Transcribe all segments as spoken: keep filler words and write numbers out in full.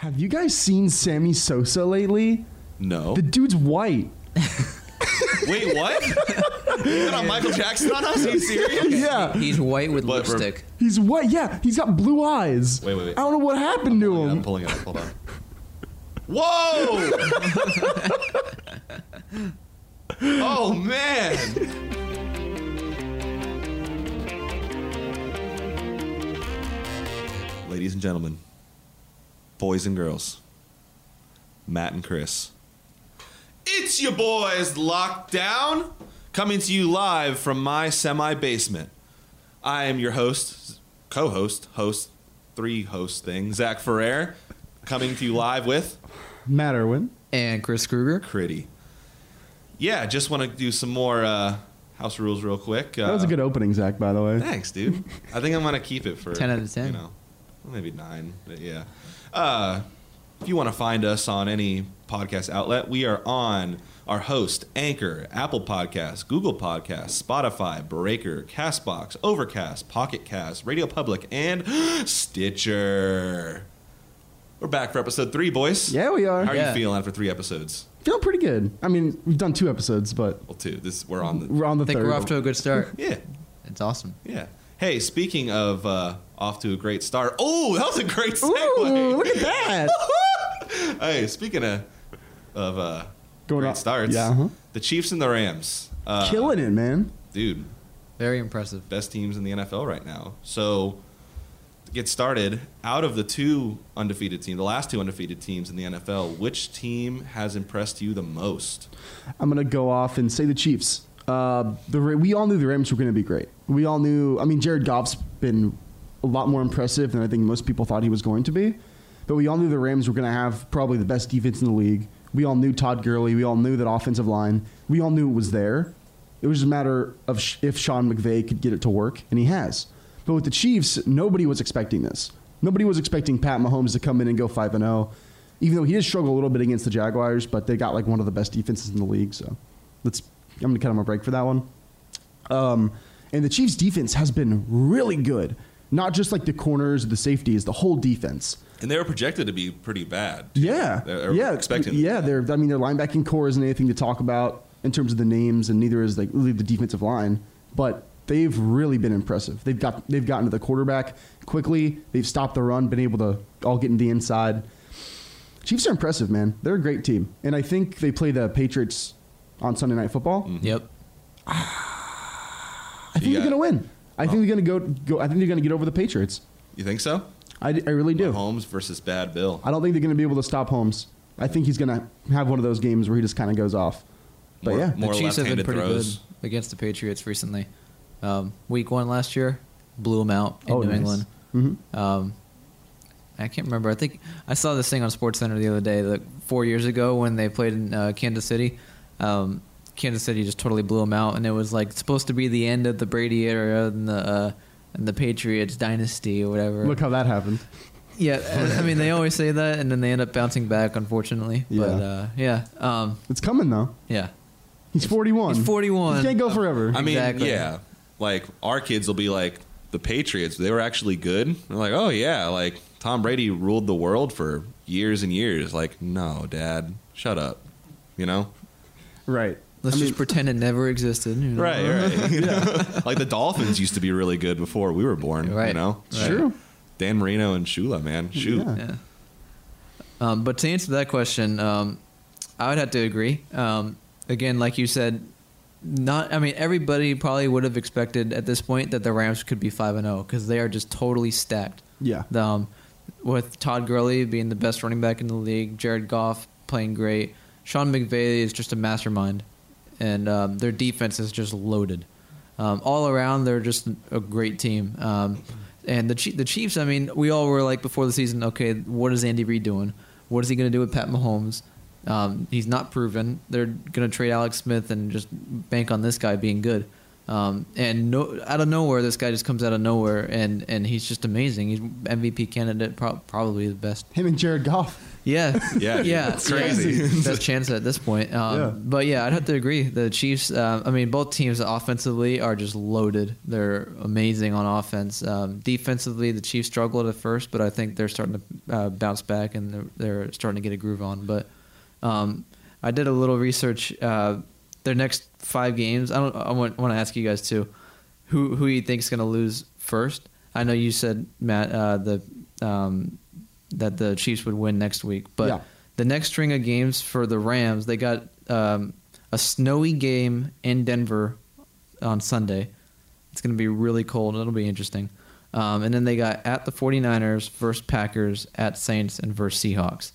Have you guys seen Sammy Sosa lately? No. The dude's white. Wait, what? You got on Michael Jackson on us? Are you serious? Yeah. He's white with But we're- lipstick. He's white. Yeah, he's got blue eyes. Wait, wait, wait. I don't know what happened to I'm him. pulling it up. Hold on. Whoa! Oh, man. Ladies and gentlemen, boys and girls, Matt and Chris, it's your boys Lockdown, coming to you live from my semi-basement. I am your host, co-host, host, three host thing, Zach Ferrer, coming to you live with Matt Irwin. And Chris Kruger. Critty. Yeah, just want to do some more uh, house rules real quick. Uh, That was a good opening, Zach, by the way. Thanks, dude. I think I'm going to keep it for ten out of ten. You know, maybe nine, but yeah. Uh, if you want to find us on any podcast outlet, we are on our host, Anchor, Apple Podcasts, Google Podcasts, Spotify, Breaker, Castbox, Overcast, Pocket Cast, Radio Public, and Stitcher. We're back for episode three, boys. Yeah, we are. How are Yeah. you feeling after three episodes? Feeling pretty good. I mean, we've done two episodes, but Well, two. This we're on the we're on the I think third. we're off to a good start. yeah. It's awesome. Yeah. Hey, speaking of uh, off to a great start. Oh, that was a great segue. Ooh, look at that. Hey, speaking of of uh, Going great up- starts, yeah, uh-huh. the Chiefs and the Rams, uh, Killing it, man. dude, Very impressive. best teams in the N F L right now. So, to get started, out of the two undefeated teams, the last two undefeated teams in the N F L, which team has impressed you the most? I'm going to go off and say the Chiefs. Uh, the Ra- we all knew the Rams were going to be great. We all knew. I mean, Jared Goff's been a lot more impressive than I think most people thought he was going to be. But we all knew the Rams were going to have probably the best defense in the league. We all knew Todd Gurley. We all knew that offensive line. We all knew it was there. It was just a matter of sh- if Sean McVay could get it to work, and he has. But with the Chiefs, nobody was expecting this. Nobody was expecting Pat Mahomes to come in and go five and oh, even though he did struggle a little bit against the Jaguars, but they got like one of the best defenses in the league. So let's. I'm going to cut him a break for that one. Um, and the Chiefs' defense has been really good. Not just like the corners, the safeties, the whole defense. And they were projected to be pretty bad. Yeah, They're yeah, expecting. Yeah, they're. I mean, their linebacking core isn't anything to talk about in terms of the names, and neither is like really the defensive line. But they've really been impressive. They've got they've gotten to the quarterback quickly. They've stopped the run, been able to all get in the inside. Chiefs are impressive, man. They're a great team, and I think they play the Patriots on Sunday Night Football. Mm-hmm. Yep. I think Yeah. they're going to win. I think they're going to go, go. I think they're going to get over the Patriots. You think so? I, I really do. Mahomes versus Bad Bill. I don't think they're going to be able to stop Holmes. I think he's going to have one of those games where he just kind of goes off. But More- yeah, more the Chiefs have been left-handed pretty throws. good against the Patriots recently. Um, week one last year, blew them out in Oh, New nice. England. Mhm. Um, I can't remember. I think I saw this thing on SportsCenter the other day. Like four years ago when they played in uh, Kansas City, um, Kansas City just totally blew them out, and it was like supposed to be the end of the Brady era and the uh, and the Patriots dynasty or whatever. Look how that happened. Yeah, I mean they always say that, and then they end up bouncing back, unfortunately. Yeah. But uh, yeah, um, It's coming though. yeah. He's forty-one. He's forty-one. He can't go forever. I mean, Exactly. yeah. Like, our kids will be like, the Patriots, they were actually good. They're like, oh, yeah, like, Tom Brady ruled the world for years and years. Like, no, Dad, shut up. You know? right. Let's I just mean, pretend it never existed. You know? Right, right. You know? Like, the Dolphins used to be really good before we were born, Right. you know? It's true. Dan Marino and Shula, man. Shoot. Yeah. Yeah. Um, but to answer that question, um, I would have to agree. Um, again, like you said, not. I mean, everybody probably would have expected at this point that the Rams could be five and zero because they are just totally stacked. Yeah. The, um, with Todd Gurley being the best running back in the league, Jared Goff playing great, Sean McVay is just a mastermind, and um, their defense is just loaded. Um, all around, they're just a great team. Um, and the Chief- the Chiefs, I mean, we all were like before the season, okay, what is Andy Reid doing? What is he going to do with Pat Mahomes? Um, he's not proven. They're going to trade Alex Smith and just bank on this guy being good. Um, and no, out of nowhere, this guy just comes out of nowhere, and, and he's just amazing. He's M V P candidate, pro- probably the best. Him and Jared Goff. Yeah, Yeah, yeah, it's crazy. Yeah. Best chance at this point. Um, Yeah. But yeah, I'd have to agree. The Chiefs. Uh, I mean, both teams offensively are just loaded. They're amazing on offense. Um, defensively, the Chiefs struggled at first, but I think they're starting to uh, bounce back and they're, they're starting to get a groove on. But um, I did a little research. Uh, their next five games. I don't. I want, want to ask you guys too. Who who you think is going to lose first? I know you said Matt uh, the. Um, that the Chiefs would win next week. But Yeah. the next string of games for the Rams, they got um, a snowy game in Denver on Sunday. It's going to be really cold. It'll be interesting. Um, and then they got at the 49ers versus Packers, at Saints, and versus Seahawks.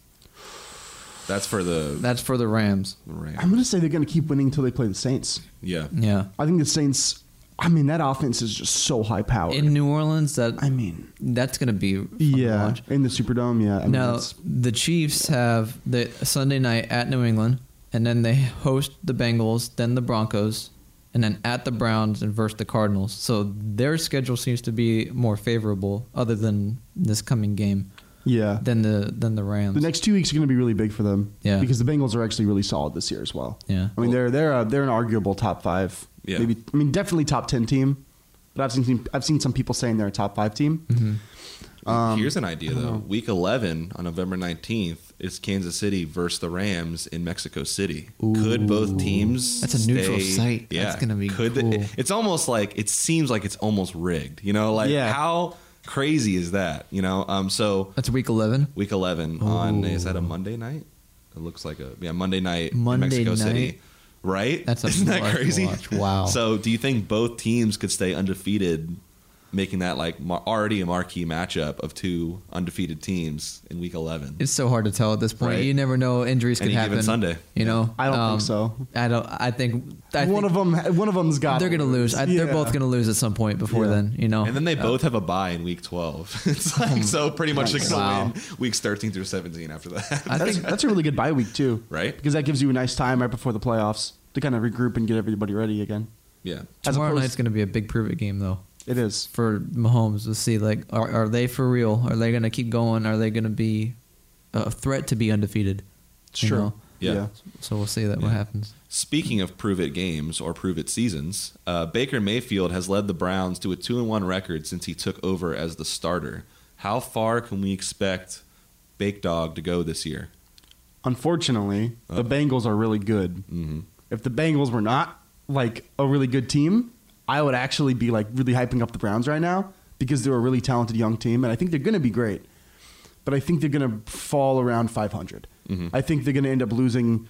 That's for the, That's for the Rams. the Rams. I'm going to say they're going to keep winning until they play the Saints. Yeah. Yeah. I think the Saints, I mean, that offense is just so high powered. In New Orleans, that I mean, that's going to be fun to yeah, watch. in the Superdome, yeah. I mean, Now, that's- the Chiefs have the Sunday night at New England, and then they host the Bengals, then the Broncos, and then at the Browns and versus the Cardinals. So their schedule seems to be more favorable, other than this coming game, yeah. than the than the Rams. The next two weeks are going to be really big for them. Yeah. Because the Bengals are actually really solid this year as well. Yeah. I mean, they're they're a, they're an arguable top five. Yeah. Maybe I mean definitely top ten team. But I've seen I've seen some people saying they're a top five team. Mm-hmm. Um, Here's an idea, I don't though. know. Week eleven on November nineteenth is Kansas City versus the Rams in Mexico City. Ooh. Could both teams That's a neutral stay- site. Yeah. That's gonna be Could cool. The, it's almost like, it seems like it's almost rigged. You know, like Yeah. how crazy is that? You know, um, so That's week eleven. week eleven on, Ooh. is that a Monday night? It looks like a, yeah, Monday night Monday in Mexico night? City. Right? That's a Isn't that must crazy? watch. Wow. So do you think both teams could stay undefeated, making that like mar- already a marquee matchup of two undefeated teams in week eleven? It's so hard to tell at this point. Right. You never know. Injuries could Any given happen. Sunday. You know. I don't Um, think so. I don't. I think. I one think of them one of them's got. they're gonna lose. I, They're Yeah. both gonna lose at some point before Yeah. then. You know. And then they Uh, both have a bye in week twelve. It's like, so pretty much Nice. they're going Wow. to win weeks thirteen through seventeen after that. I That's, think that's a really good bye week too, Right? Because that gives you a nice time right before the playoffs to kind of regroup and get everybody ready again. Yeah. As tomorrow opposed- night's gonna be a big prove it game though It is. for Mahomes to see like are are they for real? Are they gonna keep going? Are they gonna be a threat to be undefeated? It's You true. know? Yeah. So we'll see that what Yeah. happens. Speaking of prove it games or prove it seasons, uh, Baker Mayfield has led the Browns to a two and one record since he took over as the starter. How far can we expect Bake Dog to go this year? Unfortunately, Oh. the Bengals are really good. Mm-hmm. If the Bengals were not like a really good team, I would actually be like really hyping up the Browns right now because they're a really talented young team, and I think they're going to be great. But I think they're going to fall around five hundred. Mhm. I think they're going to end up losing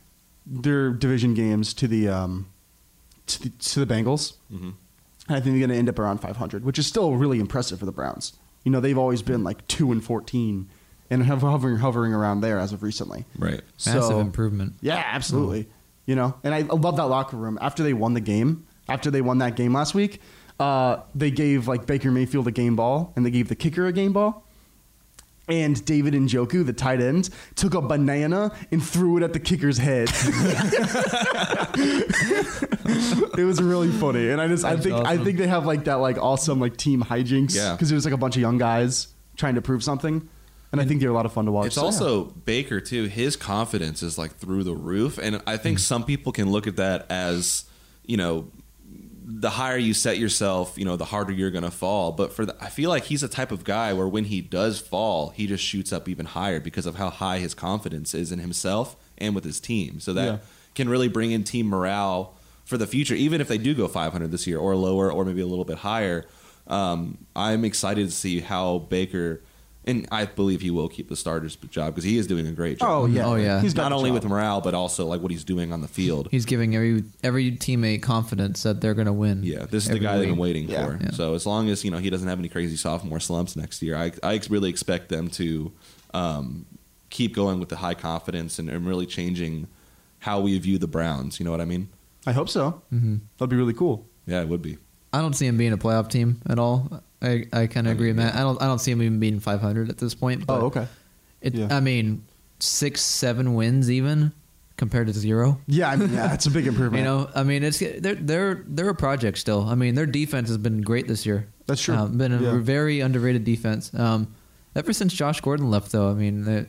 their division games to the um, to the, to the Bengals. Mm-hmm. And I think they're going to end up around five hundred, which is still really impressive for the Browns. You know, they've always been like two and fourteen, and have hovering hovering around there as of recently. Right. Massive So- improvement. Yeah, absolutely. You know, and I, I love that locker room. After they won the game, after they won that game last week, uh, they gave like Baker Mayfield a game ball, and they gave the kicker a game ball. And David Njoku, the tight end, took a banana and threw it at the kicker's head. It was really funny, and I just I That's think I awesome. think they have like that like awesome like team hijinks. Yeah. because there's like a bunch of young guys trying to prove something, and I think they're a lot of fun to watch. It's So, yeah. also Baker too. His confidence is like through the roof, and I think some people can look at that as, you know, the higher you set yourself, you know, the harder you're going to fall. But for the, I feel like he's the type of guy where when he does fall, he just shoots up even higher because of how high his confidence is in himself and with his team. So that Yeah. can really bring in team morale for the future, even if they do go five hundred this year or lower or maybe a little bit higher. Um, I'm excited to see how Baker. And I believe he will keep the starter's job because he is doing a great job. Oh yeah, Oh, yeah. He's got Not the only job. with morale, but also like what he's doing on the field. He's giving every every teammate confidence that they're going to win. Yeah, this is the every guy they've been week. waiting Yeah. for. Yeah. So as long as you know he doesn't have any crazy sophomore slumps next year, I I really expect them to um, keep going with the high confidence and, and really changing how we view the Browns. You know what I mean? I hope so. Mhm. That'd be really cool. Yeah, it would be. I don't see him being a playoff team at all. I, I kind of agree, with Matt. I don't I don't see him even being five hundred at this point. But Oh, okay. It, Yeah. I mean, six, seven wins even compared to zero. Yeah, I mean, yeah, it's a big improvement. You know, I mean, it's they're they're they're a project still. I mean, their defense has been great this year. That's true. Uh, been a Yeah. very underrated defense. Um, ever since Josh Gordon left, though, I mean, they,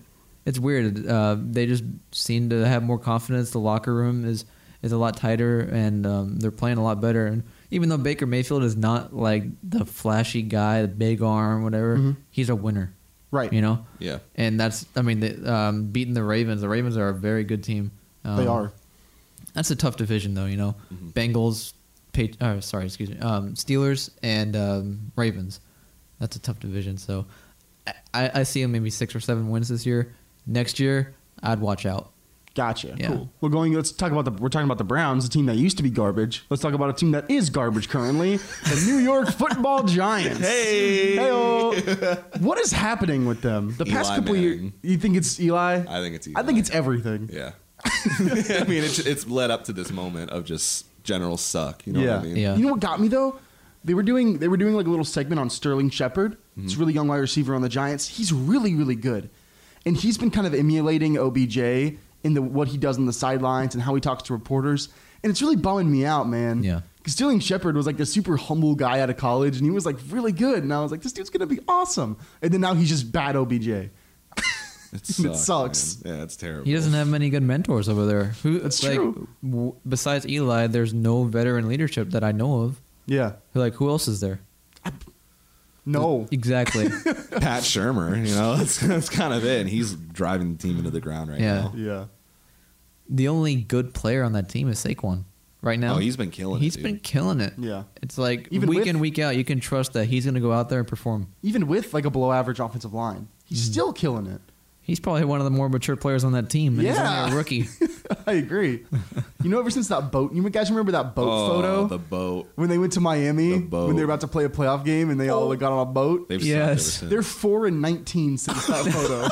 it's weird. Uh, they just seem to have more confidence. The locker room is is a lot tighter, and um, they're playing a lot better. And even though Baker Mayfield is not like the flashy guy, the big arm, whatever, Mhm. he's a winner. Right. You know. Yeah. And that's, I mean, the, um, beating the Ravens. The Ravens are a very good team. Um, They are. That's a tough division, though. You know, Mhm. Bengals, Pat- uh, sorry, excuse me, um, Steelers and um, Ravens. That's a tough division. So I, I see them maybe six or seven wins this year. Next year, I'd watch out. Gotcha. Yeah. Cool. We're going. Let's talk about the. We're talking about the Browns, a team that used to be garbage. Let's talk about a team that is garbage currently, the New York Football Giants. Hey. Heyo. What is happening with them? The past Eli couple Manning. years, you think it's Eli? I think it's. I think it's everything. Yeah. I mean, it's it's led up to this moment of just general suck. You know yeah. what I mean? Yeah. You know what got me though? They were doing. They were doing like a little segment on Sterling Shepard. Mm-hmm. It's a really young wide receiver on the Giants. He's really, really good, and he's been kind of emulating O B J in the what he does on the sidelines and how he talks to reporters. And it's really bumming me out, man. Yeah. Because Sterling Shepard was like the super humble guy out of college, and he was like really good. And I was like, this dude's gonna be awesome. And then now he's just bad O B J. It It sucks. sucks. Man. Yeah, it's terrible. He doesn't have many good mentors over there. Who, That's like, true. W- besides Eli, there's no veteran leadership that I know of. Yeah. Like, who else is there? No. Exactly. Pat Shermer. You know, that's that's kind of it. And he's driving the team into the ground right Yeah. now. Yeah. The only good player on that team is Saquon right now. Oh, he's been killing He's it. been dude. killing it. Yeah. It's like Even week with- in, week out, you can trust that he's going to go out there and perform. Even with like a below average offensive line, he's Mm-hmm. still killing it. He's probably one of the more mature players on that team, and Yeah. he's only a rookie. I agree. You know, ever since that boat, you guys remember that boat Oh, photo the boat. when they went to Miami The boat. when they were about to play a playoff game and they all like, got on a boat? They've Yes. sucked ever They're since. four and nineteen since that photo.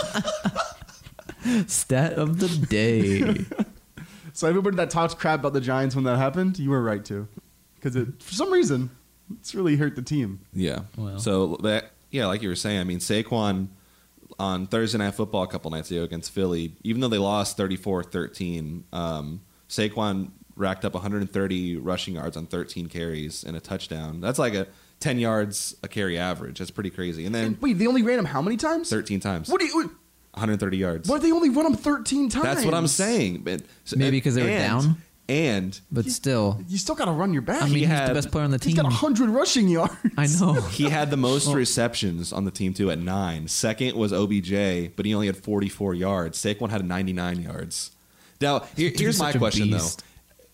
Stat of the day. So everybody that talks crap about the Giants when that happened, you were right to, because it for some reason it's really hurt the team. Yeah. Well. So that yeah, like you were saying, I mean Saquon on Thursday Night Football a couple nights ago against Philly, even though they lost thirty-four thirteen, um, Saquon racked up one hundred thirty rushing yards on thirteen carries and a touchdown. That's like a ten yards a carry average. That's pretty crazy. And then And wait, they only ran him how many times? thirteen times. What do you? one hundred thirty yards. Why they only run him thirteen times? That's what I'm saying. man. So- Maybe 'cause they were and- down? And But still, You still got to run your back. I mean, he's had- the best player on the He's team. got hundred rushing yards. I know. he had the most receptions on the team too at nine. Second was O B J, but he only had forty-four yards. Saquon had ninety-nine yards. Now, here, Dude, here's he's my such a question though. beast.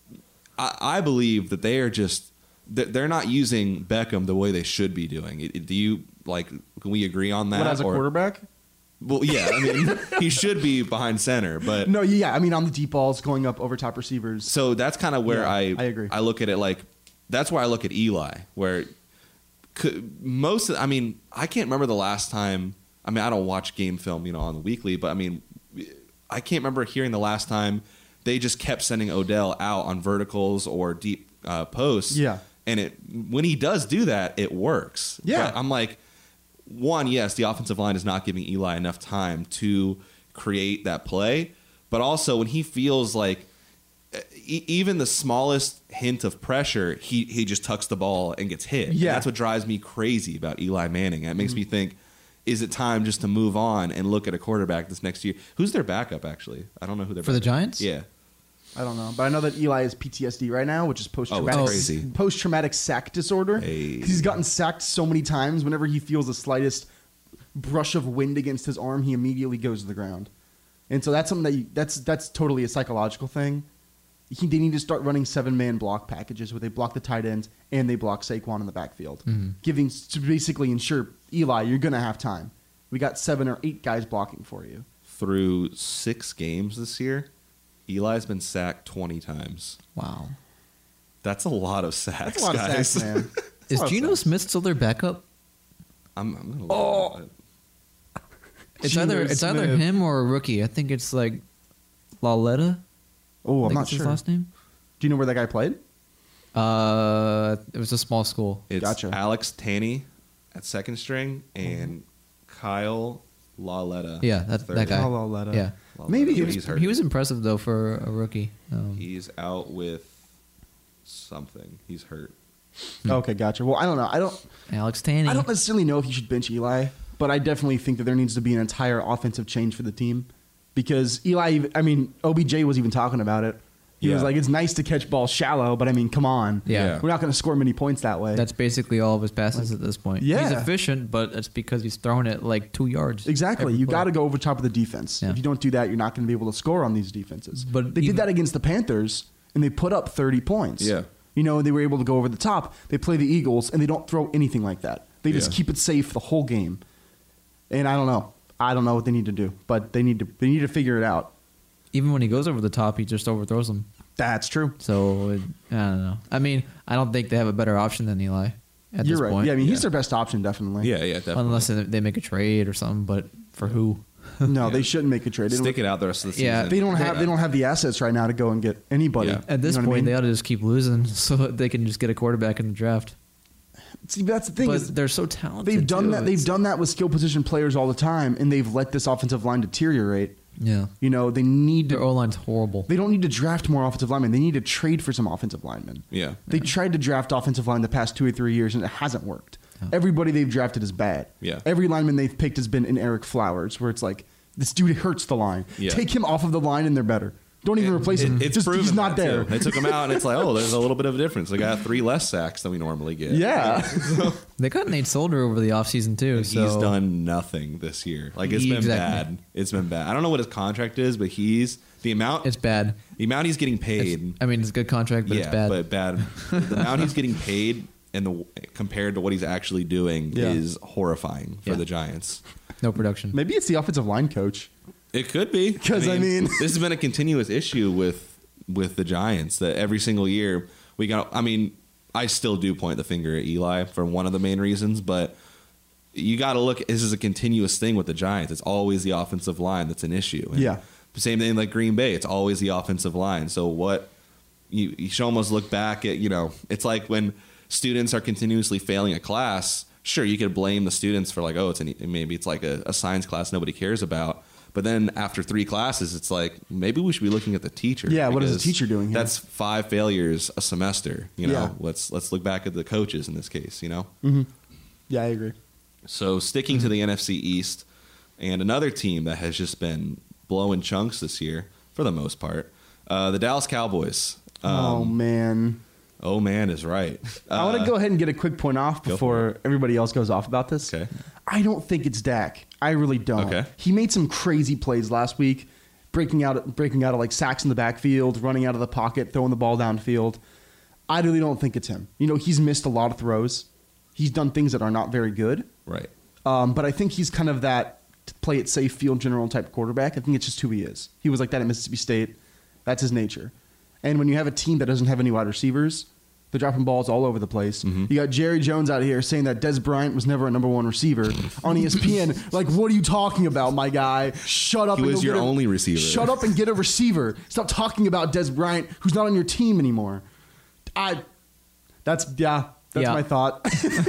I, I believe that they are just that they're not using Beckham the way they should be doing. It- Do you like? Can we agree on that? What, as a Or- quarterback? Well, yeah. I mean, he should be behind center, but No, yeah. I mean, on the deep balls, going up over top receivers. so that's kind of where Yeah, I I agree. I look at it like that's where I look at Eli, where could, most of, I mean I can't remember the last time. I mean I don't watch game film, you know, on the weekly, but I mean I can't remember hearing the last time they just kept sending Odell out on verticals or deep uh, posts. Yeah. and it when he does do that, it works. Yeah. But I'm like, one, yes, the offensive line is not giving Eli enough time to create that play, but also when he feels like e- even the smallest hint of pressure, he he just tucks the ball and gets hit. And Yeah. that's what drives me crazy about Eli Manning. It makes me think, is it time just to move on and look at a quarterback this next year? Who's their backup, actually? I don't know who their For the backup- Giants? Yeah. I don't know, but I know that Eli has P T S D right now, which is post traumatic Oh, it's crazy. post traumatic sack disorder. Hey. 'Cause he's gotten sacked so many times. Whenever he feels the slightest brush of wind against his arm, he immediately goes to the ground. And so that's something that you, that's that's totally a psychological thing. He, they need to start running seven man block packages where they block the tight ends and they block Saquon in the backfield, giving to basically ensure Eli, you're gonna have time. We got seven or eight guys blocking for you. Through six games this year, Eli's been sacked twenty times. Wow. That's a lot of sacks, That's a lot guys. of sacks, man. That's a Is lot of Geno sacks. Smith still their backup? I'm, I'm gonna look Oh. at it. It's Geno either it's either Smith. him or a rookie. I think it's like Laletta. Oh, I I'm think not it's sure. his last name. Do you know where that guy played? Uh, it was a small school. It's Gotcha. Alex Tanney at second string and Kyle Lawletta. Yeah, that third. that guy. Kyle Lauletta. Yeah, Lawletta. Maybe he he was he's hurt. he was impressive though for a rookie. Um, He's out with something. He's hurt. Okay, gotcha. Well, I don't know. I don't. Alex Tanney. I don't necessarily know if you should bench Eli, but I definitely think that there needs to be an entire offensive change for the team. because Eli, I mean, O B J was even talking about it. He Yeah. was like, it's nice to catch balls shallow, but I mean, come on. Yeah. Yeah. We're not going to score many points that way. That's basically all of his passes at this point. Yeah. He's efficient, but it's because he's throwing it like two yards. Exactly. every You play. got to go over top of the defense. Yeah. If you don't do that, you're not going to be able to score on these defenses. But they even- did that against the Panthers, and they put up thirty points. Yeah. You know, they were able to go over the top. They play the Eagles, and they don't throw anything like that. They just Yeah. keep it safe the whole game. And I don't know. I don't know what they need to do, but they need to they need to figure it out. Even when he goes over the top, he just overthrows them. That's true. So it, I don't know. I mean, I don't think they have a better option than Eli at You're this right. point. Yeah, I mean, he's Yeah. their best option, definitely. Yeah, yeah, definitely. Unless they they make a trade or something, but for who? No, Yeah. they shouldn't make a trade. They Stick don't, it out the rest of the season. Yeah, they don't have Yeah. they don't have the assets right now to go and get anybody. Yeah. At this You know what I point, mean? they ought to just keep losing so that they can just get a quarterback in the draft. See, that's the thing. But is they're so talented. they've done too. that. They've It's- done that with skill position players all the time, and they've let this offensive line deteriorate. Yeah, You know, they need their to. O line's horrible. They don't need to draft more offensive linemen. They need to trade for some offensive linemen. Yeah. They tried to draft offensive line the past two or three years, and it hasn't worked. Yeah. Everybody they've drafted is bad. Yeah. Every lineman they've picked has been an Eric Flowers, where it's like, this dude hurts the line. Yeah. Take him off of the line, and they're better. Don't even It- replace it- him. It's Just proven he's not that, there. too. They took him out, and it's like, oh, there's a little bit of a difference. They got three less sacks than we normally get. Yeah. They got Nate Solder over the offseason too. And so he's done nothing this year. Like it's been Exactly. bad. It's been bad. I don't know what his contract is, but he's the amount It's bad. the amount he's getting It's- paid. I mean, it's a good contract, but yeah, it's bad. but bad. The amount he's getting paid and the compared to what he's actually doing Yeah. is horrifying for Yeah. the Giants. No production. Maybe it's the offensive line coach. It could be 'Cause, I mean- this has been a continuous issue with with the Giants that every single year we got. I mean, I still do point the finger at Eli for one of the main reasons, but you got to look. This is a continuous thing with the Giants. It's always the offensive line that's an issue. And Yeah. same thing like Green Bay. It's always the offensive line. So what you you should almost look back at. You know, it's like when students are continuously failing a class. Sure, you could blame the students for like, oh, it's an, maybe it's like a, a science class nobody cares about. But then after three classes, it's like maybe we should be looking at the teacher. Yeah, what is the because teacher doing here? That's five failures a semester. You know, Yeah. let's let's look back at the coaches in this case. You know, Mm-hmm. Yeah, I agree. so sticking to the N F C East, and another team that has just been blowing chunks this year for the most part, uh, the Dallas Cowboys. oh Um, man. oh man, is right. I want to Uh, go ahead and get a quick point off go for before everybody else goes off about this. Okay. I don't think it's Dak. I really don't. Okay. He made some crazy plays last week, breaking out, breaking out of like sacks in the backfield, running out of the pocket, throwing the ball downfield. I really don't think it's him. You know, he's missed a lot of throws. He's done things that are not very good. Right. Um, but I think he's kind of that play it safe, field general type quarterback. I think it's just who he is. He was like that at Mississippi State. That's his nature. And when you have a team that doesn't have any wide receivers, they're dropping balls all over the place. Mhm. You got Jerry Jones out here saying that Des Bryant was never a number one receiver on E S P N. Like, what are you talking about, my guy? Shut up. He and was go your get a- only receiver. Shut up and get a receiver. Stop talking about Des Bryant, who's not on your team anymore. I. That's yeah. That's Yeah. my thought.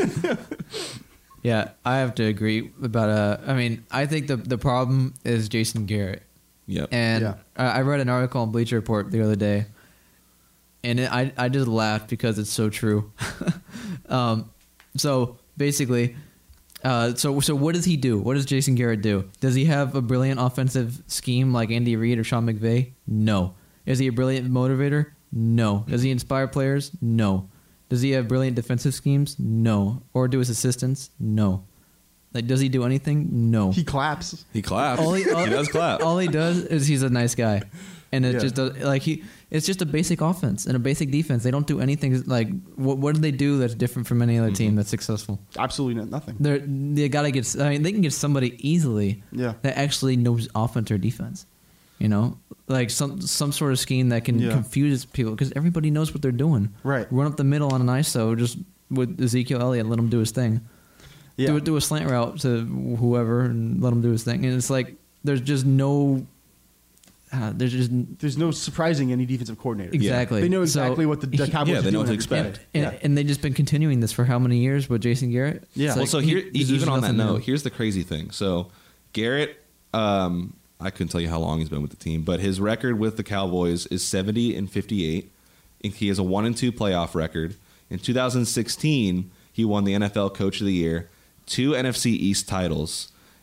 Yeah, I have to agree about. Uh, I mean, I think the the problem is Jason Garrett. Yep. And Yeah. I I read an article on Bleacher Report the other day, and it, I I just laughed because it's so true. um, so basically, uh, so so what does he do? What does Jason Garrett do? Does he have a brilliant offensive scheme like Andy Reid or Sean McVay? No. Is he a brilliant motivator? No. Does he inspire players? No. Does he have brilliant defensive schemes? No. Or do his assistants? No. Like, does he do anything? No. he claps. he claps. All he, all, he does clap. All he does is he's a nice guy, and it Yeah. just does, like he. It's just a basic offense and a basic defense. They don't do anything like what. What do they do that's different from any other Mm-hmm. team that's successful? Absolutely not- nothing. They're they gotta get. I mean, they can get somebody easily Yeah. that actually knows offense or defense. You know, like some some sort of scheme that can Yeah. confuse people because everybody knows what they're doing. Right. Run up the middle on an I S O just with Ezekiel Elliott, let him do his thing. Yeah. Do, do a slant route to whoever and let him do his thing. And it's like there's just no. Uh, there's just There's no surprising any defensive coordinator. exactly. They know So- exactly what the, the Cowboys Yeah, are they know doing what to every expect. play. and, Yeah. and they've just been continuing this for how many years with Jason Garrett? Yeah. It's Well, like so he- here, there's even on that nothing note, new. here's the crazy thing. So Garrett, um, I couldn't tell you how long he's been with the team, but his record with the Cowboys is seventy and fifty-eight. And he has a one and two playoff record. In two thousand sixteen, he won the N F L Coach of the Year, two N F C East titles,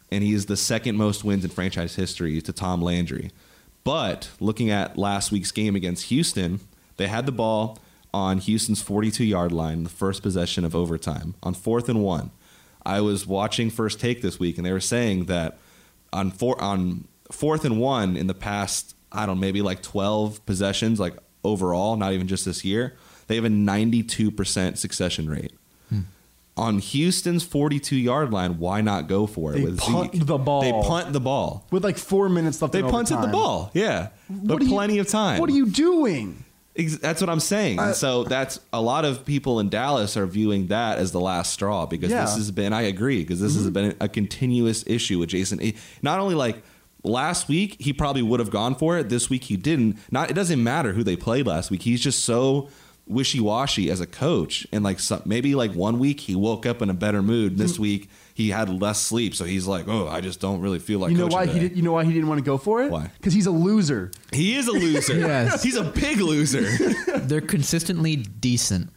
and he is the second most wins in franchise history to Tom Landry. But looking at last week's game against Houston, they had the ball on Houston's forty-two-yard line, the first possession of overtime, on fourth and one. I was watching First Take this week, and they were saying that on four, on fourth and one in the past, I don't know, maybe like twelve possessions, like overall, not even just this year, they have a ninety-two percent succession rate. Hmm. On Houston's forty-two-yard line, why not go for it They with punt Zeke? the ball. They punt the ball. With like four minutes left. They in punted overtime. the ball, yeah. But What are you- plenty of time. What are you doing? Ex- That's what I'm saying. Uh, and so that's a lot of people in Dallas are viewing that as the last straw because Yeah. this has been, I agree, because this mm-hmm. has been a continuous issue with Jason. Not only like last week, he probably would have gone for it. This week, he didn't. Not. It doesn't matter who they played last week. He's just so wishy-washy as a coach. And like some, maybe like one week he woke up in a better mood. This Mm-hmm. week he had less sleep. So he's like, oh, I just don't really feel like You know coaching why today. he did, You know why he didn't want to go for it? Why? Because he's a loser. He is a loser. Yes. He's a big loser. They're consistently decent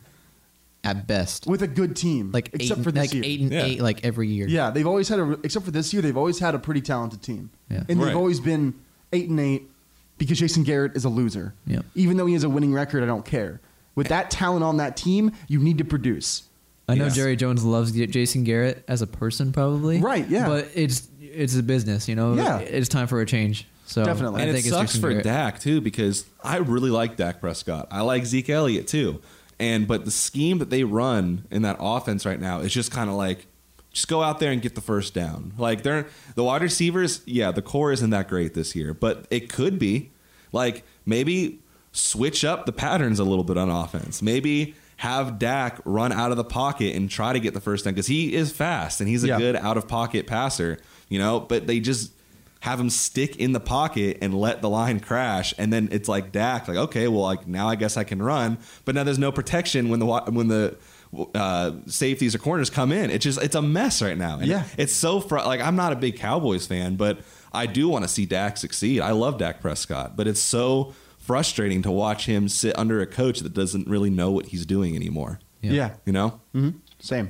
at best. With a good team, Like except eight, for this like year. eight and Yeah. eight, like every year. Yeah, they've always had a. Except for this year, they've always had a pretty talented team, Yeah. and they've Right. always been eight and eight because Jason Garrett is a loser. Yeah. Even though he has a winning record, I don't care. With that talent on that team, you need to produce. I know Yes. Jerry Jones loves Jason Garrett as a person, probably. Right, yeah. But it's it's a business, you know. Yeah. It's time for a change. So Definitely. I And it think it's sucks Jason for Garrett. Dak too because I really like Dak Prescott. I like Zeke Elliott too. And but the scheme that they run in that offense right now is just kind of like just go out there and get the first down. Like they're the wide receivers, yeah, the core isn't that great this year, but it could be. Like maybe switch up the patterns a little bit on offense. Maybe have Dak run out of the pocket and try to get the first down because he is fast and he's a Yeah. good out of pocket passer, you know, but they just have him stick in the pocket and let the line crash. And then it's like Dak, like, okay, well, like now I guess I can run, but now there's no protection when the, wa- when the, uh, safeties or corners come in. It's just, it's a mess right now. And Yeah. it's so fr- like, I'm not a big Cowboys fan, but I do want to see Dak succeed. I love Dak Prescott, but it's so frustrating to watch him sit under a coach that doesn't really know what he's doing anymore. Yeah. Yeah. You know, hmm Same.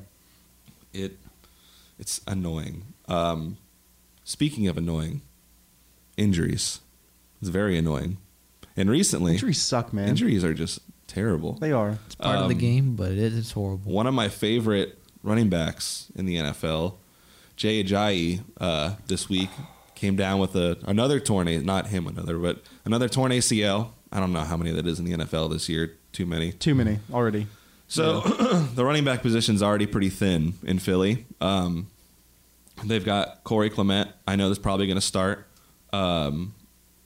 it it's annoying. Um, speaking of annoying, injuries. It's very annoying. And recently, Injuries suck, man. injuries are just terrible. They are. It's part of the Um, game, but it is horrible. One of my favorite running backs in the N F L, Jay Ajayi, uh, this week came down with a another torn A, not him another, but another torn A C L. I don't know how many that is in the N F L this year. Too many. Too many already. So the running back position is already pretty thin in Philly. Um, they've got Corey Clement. I know that's probably going to start. Um,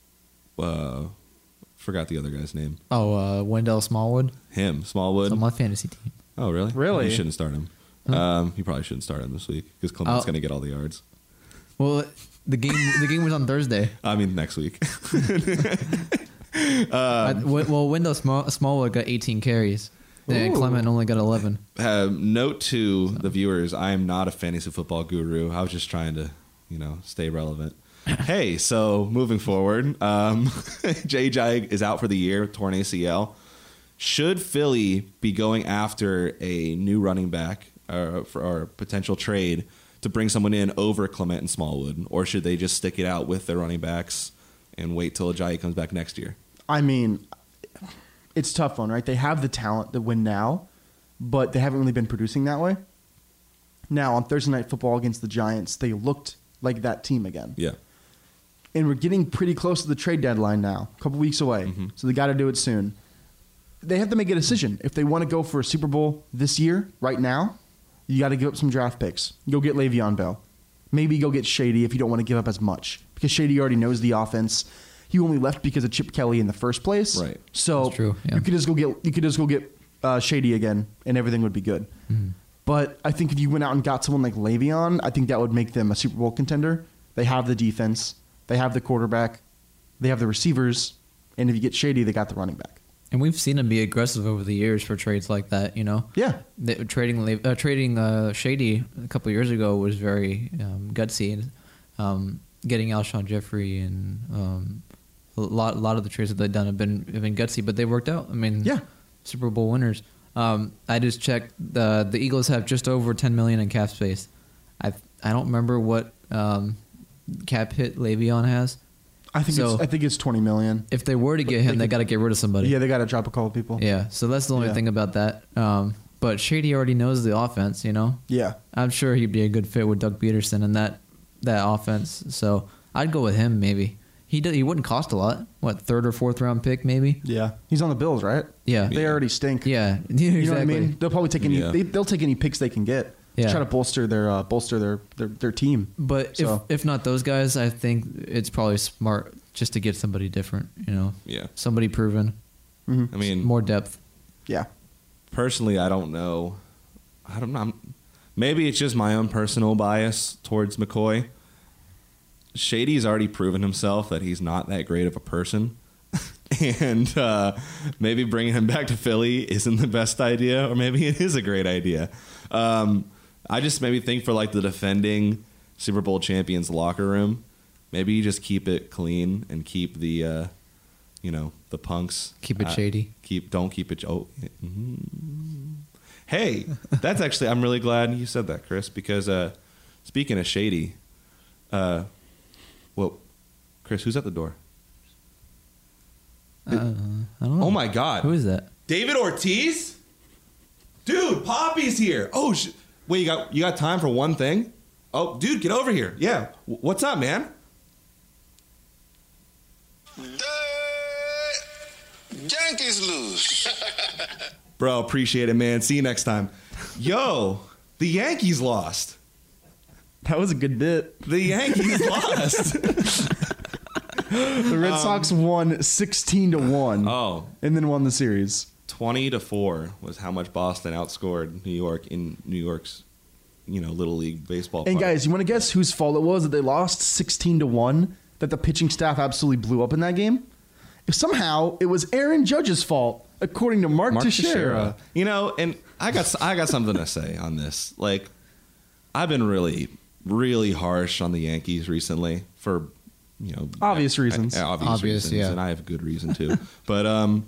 uh, forgot the other guy's name. Oh, uh, Wendell Smallwood. Him, Smallwood. It's on my fantasy team. Oh, really? Really? You shouldn't start him. Huh? Um, you probably shouldn't start him this week because Clement's Oh. going to get all the yards. Well, the game the game was on Thursday. I mean, next week. I- w- well, Wendell Small- Smallwood got eighteen carries. And Ooh. Clement only got eleven. uh, note to the viewers: I am not a fantasy football guru. I was just trying to, you know, stay relevant. Hey, so moving forward, um, J J is out for the year, torn A C L. Should Philly be going after a new running back or, for, or a potential trade to bring someone in over Clement and Smallwood, or should they just stick it out with their running backs and wait till Ajayi comes back next year? I mean, it's a tough one, right? They have the talent to win now, but they haven't really been producing that way. Now, on Thursday Night Football against the Giants, they looked like that team again. Yeah. And we're getting pretty close to the trade deadline now, a couple weeks away. Mm-hmm. So they got to do it soon. They have to make a decision. If they want to go for a Super Bowl this year, right now, you got to give up some draft picks. Go get Le'Veon Bell. Maybe go get Shady if you don't want to give up as much. Because Shady already knows the offense. He only left because of Chip Kelly in the first place. Right. So That's true, yeah. you could just go get you could just go get uh, Shady again, and everything would be good. Mhm. But I think if you went out and got someone like Le'Veon, I think that would make them a Super Bowl contender. They have the defense, they have the quarterback, they have the receivers, and if you get Shady, they got the running back. And we've seen him be aggressive over the years for trades like that. You know, Yeah. they, trading Le- uh, trading uh, Shady a couple years ago was very um, gutsy, and um, getting Alshon Jeffrey and um, a lot a lot of the trades that they've done have been have been gutsy, but they worked out. I mean, Yeah. Super Bowl winners. Um, I just checked the the Eagles have just over ten million in cap space. I I don't remember what um, cap hit Le'Veon has. I think So- it's, I think it's twenty million. If they were to get him, they they, could- got to get rid of somebody. Yeah, they got to drop a couple people. Yeah, so that's the only Yeah. thing about that. Um, but Shady already knows the offense, you know. Yeah. I'm sure he'd be a good fit with Doug Peterson and that that offense. So I'd go with him maybe. He do, he wouldn't cost a lot. What, third or fourth round pick maybe? Yeah. He's on the Bills, right? Yeah. They Yeah. already stink. Yeah, exactly. You know what I mean? They'll probably take any. Yeah. They, they'll take any picks they can get. Yeah. To try to bolster their uh, bolster their, their their team. But So- if if not those guys, I think it's probably smart just to get somebody different. You know, Yeah. somebody proven, hmm I mean, more depth. Yeah. personally, I don't know. I don't know. I'm- Maybe it's just my own personal bias towards McCoy. Shady's already proven himself that he's not that great of a person. and uh, maybe bringing him back to Philly isn't the best idea, or maybe it is a great idea. Um, I just maybe think for like the defending Super Bowl champions locker room, maybe you just keep it clean and keep the, uh, you know, the punks. Keep it uh, shady. Keep don't keep it. Oh, mhm. Hey, that's actually. I'm really glad you said that, Chris, because uh, speaking of shady, uh, well, Chris, who's at the door? Uh, I don't know. Oh my God, Who is that? David Ortiz? Dude, Poppy's here. Oh, sh- wait, you got you got time for one thing? Oh, dude, get over here. Yeah, W- what's up, man? The Yankees lose. Bro, appreciate it, man. See you next time. Yo, the Yankees lost. That was a good bit. The Yankees lost. The Red Sox won sixteen to one. Oh, And then won the series. twenty to four was how much Boston outscored New York in New York's, you know, Little League baseball. And park. guys, you want to guess whose fault it was that they lost sixteen to one? That the pitching staff absolutely blew up in that game? If somehow it was Aaron Judge's fault, according to Mark, Mark Teixeira. Teixeira. You know, and I got I got something to say on this. Like, I've been really, really harsh on the Yankees recently for, you know, Obvious reasons. uh, obvious, Obvious, reasons, yeah. and I have good reason too. But um,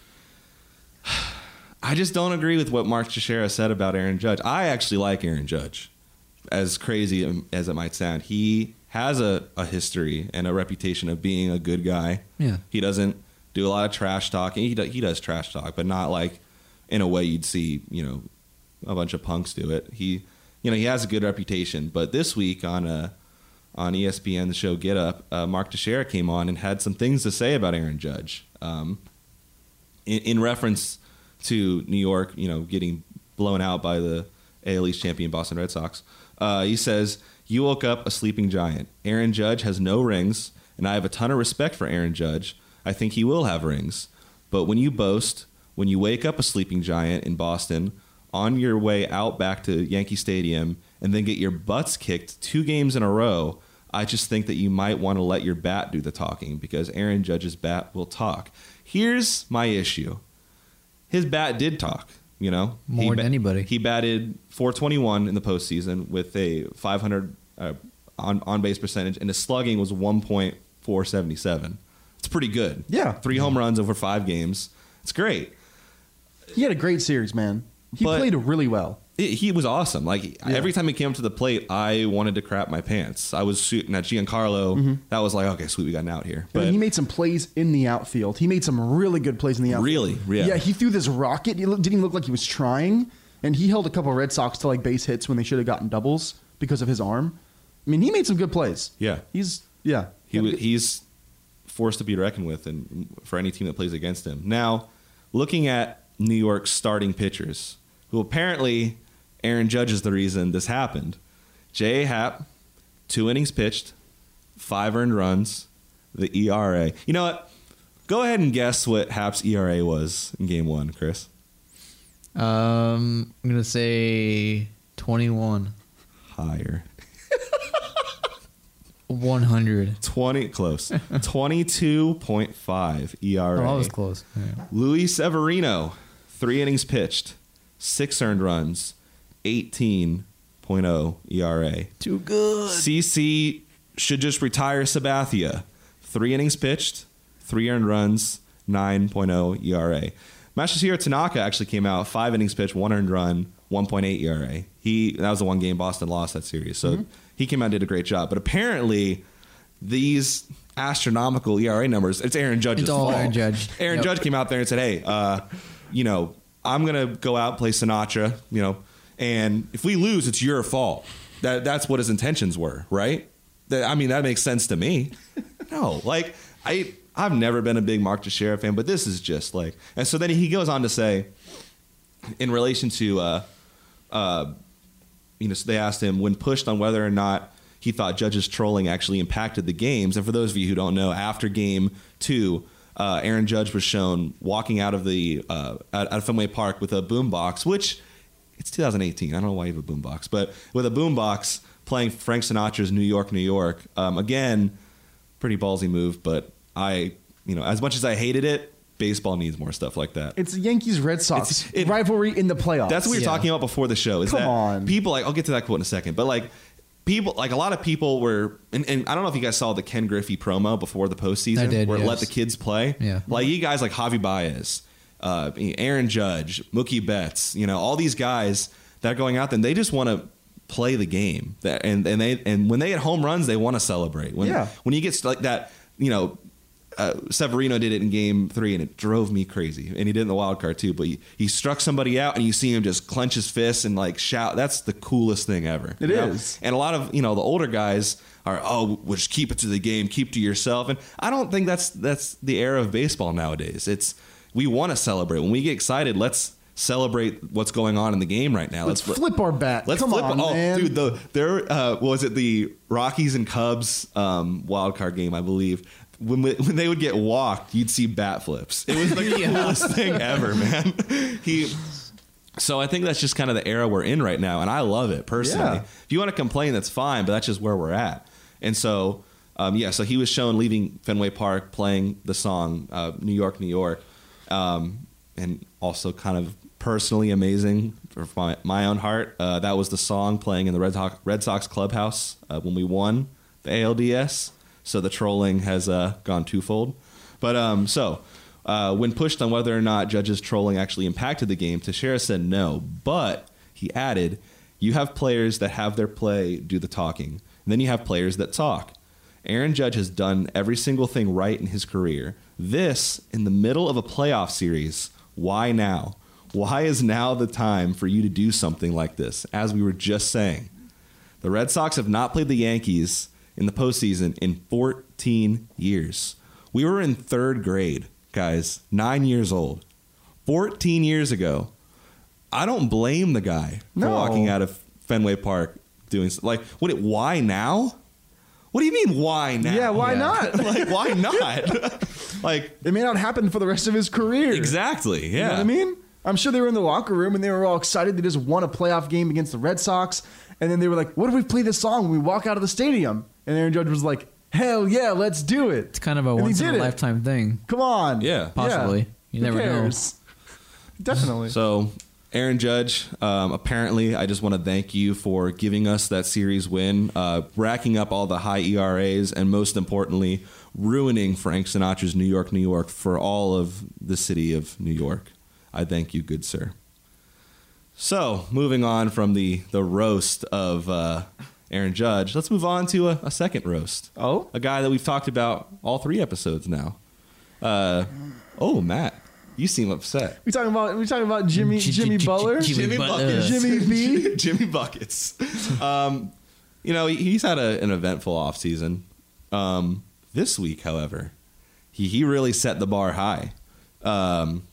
I just don't agree with what Mark Teixeira said about Aaron Judge. I actually like Aaron Judge, as crazy as it might sound. He has a, a history and a reputation of being a good guy. Yeah. He doesn't do a lot of trash talking. He, do, he does trash talk, but not like in a way you'd see, you know, a bunch of punks do it. He, you know, he has a good reputation. But this week on uh, on E S P N, the show Get Up, uh, Mark Teixeira came on and had some things to say about Aaron Judge, um, in, in reference to New York, you know, getting blown out by the A L East champion Boston Red Sox. Uh, he says, "You woke up a sleeping giant. Aaron Judge has no rings, and I have a ton of respect for Aaron Judge. I think he will have rings. But when you boast, when you wake up a sleeping giant in Boston, on your way out back to Yankee Stadium, and then get your butts kicked two games in a row, I just think that you might want to let your bat do the talking, because Aaron Judge's bat will talk." Here's my issue. His bat did talk, you know. More He than ba- anybody. He batted four twenty-one in the postseason with a five hundred uh, on on base percentage, and his slugging was one point four seven seven. It's pretty good. Yeah. Three home runs over five games. It's great. He had a great series, man. He But- played really well. It, he was awesome. Like, every time he came up to the plate, I wanted to crap my pants. I was shooting at Giancarlo. That was like, okay, sweet, we got an out here. But But he made some plays in the outfield. He made some really good plays in the outfield. Really? Yeah. Yeah, he threw this rocket. It didn't even look like he was trying. And he held a couple of Red Sox to like base hits when they should have gotten doubles because of his arm. I mean, he made some good plays. Yeah. He's, yeah. he wa- he's forced to be reckoned with, and for any team that plays against him. Now, looking at New York's starting pitchers, who apparently Aaron Judge is the reason this happened. J A. Happ, two innings pitched, five earned runs, the E R A. You know what? Go ahead and guess what Happ's E R A was in game one, Chris. Um, I'm gonna say twenty-one, Higher. one hundred. twenty, close. twenty-two point five E R A. Oh, I was close. Yeah. Luis Severino, three innings pitched, six earned runs, eighteen point oh E R A. Too good. C C should just retire Sabathia. Three innings pitched, three earned runs, nine point oh E R A. Masahiro Tanaka actually came out, five innings pitched, one earned run, one point eight E R A. He that was the one game Boston lost that series. So he came out and did a great job. But apparently, these astronomical E R A numbers, it's Aaron Judge's It's all fault. Aaron Judge. Aaron Yep. Judge came out there and said, hey, uh, you know, I'm going to go out and play Sinatra, you know, and if we lose, it's your fault. That That's what his intentions were, right? That, I mean, that makes sense to me. No, like, I, I've never been a big Mark Teixeira fan, but this is just like... And so then he goes on to say, in relation to... Uh, uh, you know, so they asked him when pushed on whether or not he thought Judge's trolling actually impacted the games. And for those of you who don't know, after game two, uh, Aaron Judge was shown walking out of the uh, out, out of Fenway Park with a boombox, which it's two thousand eighteen. I don't know why you have a boombox, but with a boombox playing Frank Sinatra's New York, New York. Um, again, pretty ballsy move, but I, you know, as much as I hated it, baseball needs more stuff like that. It's Yankees Red Sox It's- it- rivalry in the playoffs. That's what we were Yeah. talking about before the show. Is Come that on. people like I'll get to that quote in a second, but like people like a lot of people were and, and I don't know if you guys saw the Ken Griffey promo before the postseason I did, where it yes. let the kids play. Yeah. Like you guys like Javi Baez, uh, Aaron Judge, Mookie Betts, you know, all these guys that are going out there and they just want to play the game. That and, and they and when they get home runs, they want to celebrate. When Yeah. when you get like that, you know, Uh, Severino did it in game three and it drove me crazy. And he did it in the wild card too. But he, he struck somebody out and you see him just clench his fists and like shout. That's the coolest thing ever. It you know? is. And a lot of, you know, the older guys are, oh, well, just keep it to the game, keep to yourself. And I don't think that's that's the era of baseball nowadays. It's we want to celebrate. When we get excited, let's celebrate what's going on in the game right now. Let's flip- flip our bat. Let's Come flip. on, oh, man. dude, the there uh, what was it the Rockies and Cubs um, wild card game, I believe. When we, when they would get walked, you'd see bat flips. It was the coolest thing ever, man. He. So I think that's just kind of the era we're in right now, and I love it personally. Yeah. If you want to complain, that's fine, but that's just where we're at. And so, um, yeah, so he was shown leaving Fenway Park, playing the song uh, "New York, New York," um, and also kind of personally amazing for my, my own heart. Uh, that was the song playing in the Red, Sox, Red Sox clubhouse uh, when we won the A L D S. So the trolling has uh, gone twofold. But um, so uh, when pushed on whether or not Judge's trolling actually impacted the game, Teixeira said no. But he added, you have players that have their play do the talking. And then you have players that talk. Aaron Judge has done every single thing right in his career. This, in the middle of a playoff series, why now? Why is now the time for you to do something like this? As we were just saying, the Red Sox have not played the Yankees in the postseason in fourteen years. We were in third grade, guys, nine years old. fourteen years ago. I don't blame the guy for No. walking out of Fenway Park doing like what? It, why now? What do you mean why now? Yeah, why Yeah. not? like why not? like It may not happen for the rest of his career. exactly. Yeah. You know what I mean? I'm sure they were in the locker room and they were all excited. They just won a playoff game against the Red Sox. And then they were like, what if we play this song when we walk out of the stadium? And Aaron Judge was like, hell yeah, let's do it. It's kind of a And he once in did a it. lifetime thing. Come on. Yeah. Possibly. Yeah. You Who never know. cares? Definitely. So, Aaron Judge, um, apparently, I just want to thank you for giving us that series win, uh, racking up all the high E R As, and most importantly, ruining Frank Sinatra's New York, New York for all of the city of New York. I thank you, good sir. So, moving on from the, the roast of uh, Aaron Judge, let's move on to a, a second roast. Oh? A guy that we've talked about all three episodes now. Uh, oh, Matt, you seem upset. we talking about we talking about Jimmy J- Jimmy J- J- Butler? Jimmy Jimmy Butler. Buckets. Jimmy B? Jimmy Buckets. Um, you know, he- he's had a, an eventful offseason. Um, this week, however, he, he really set the bar high. Um,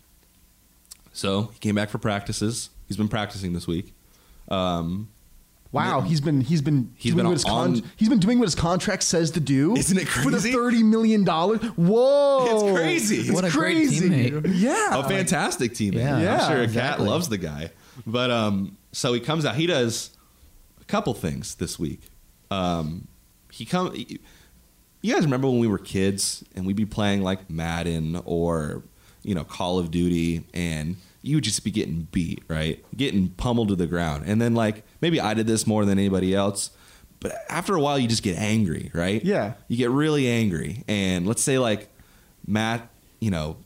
so he came back for practices. He's been practicing this week. Um, Wow, he's been he's been He's doing been what his con- on- he's been doing what his contract says to do. Isn't it For the crazy? thirty million dollars. Whoa, It's crazy. It's What a great crazy. teammate. Yeah, a fantastic teammate. Yeah. I'm Yeah, sure Kat exactly. loves the guy. But um, so he comes out. He does a couple things this week. Um, he come. You guys remember when we were kids and we'd be playing like Madden or you know Call of Duty, and you would just be getting beat, right? Getting pummeled to the ground, and then like maybe I did this more than anybody else. But after a while, you just get angry, right? Yeah. You get really angry, and let's say like Matt, you know.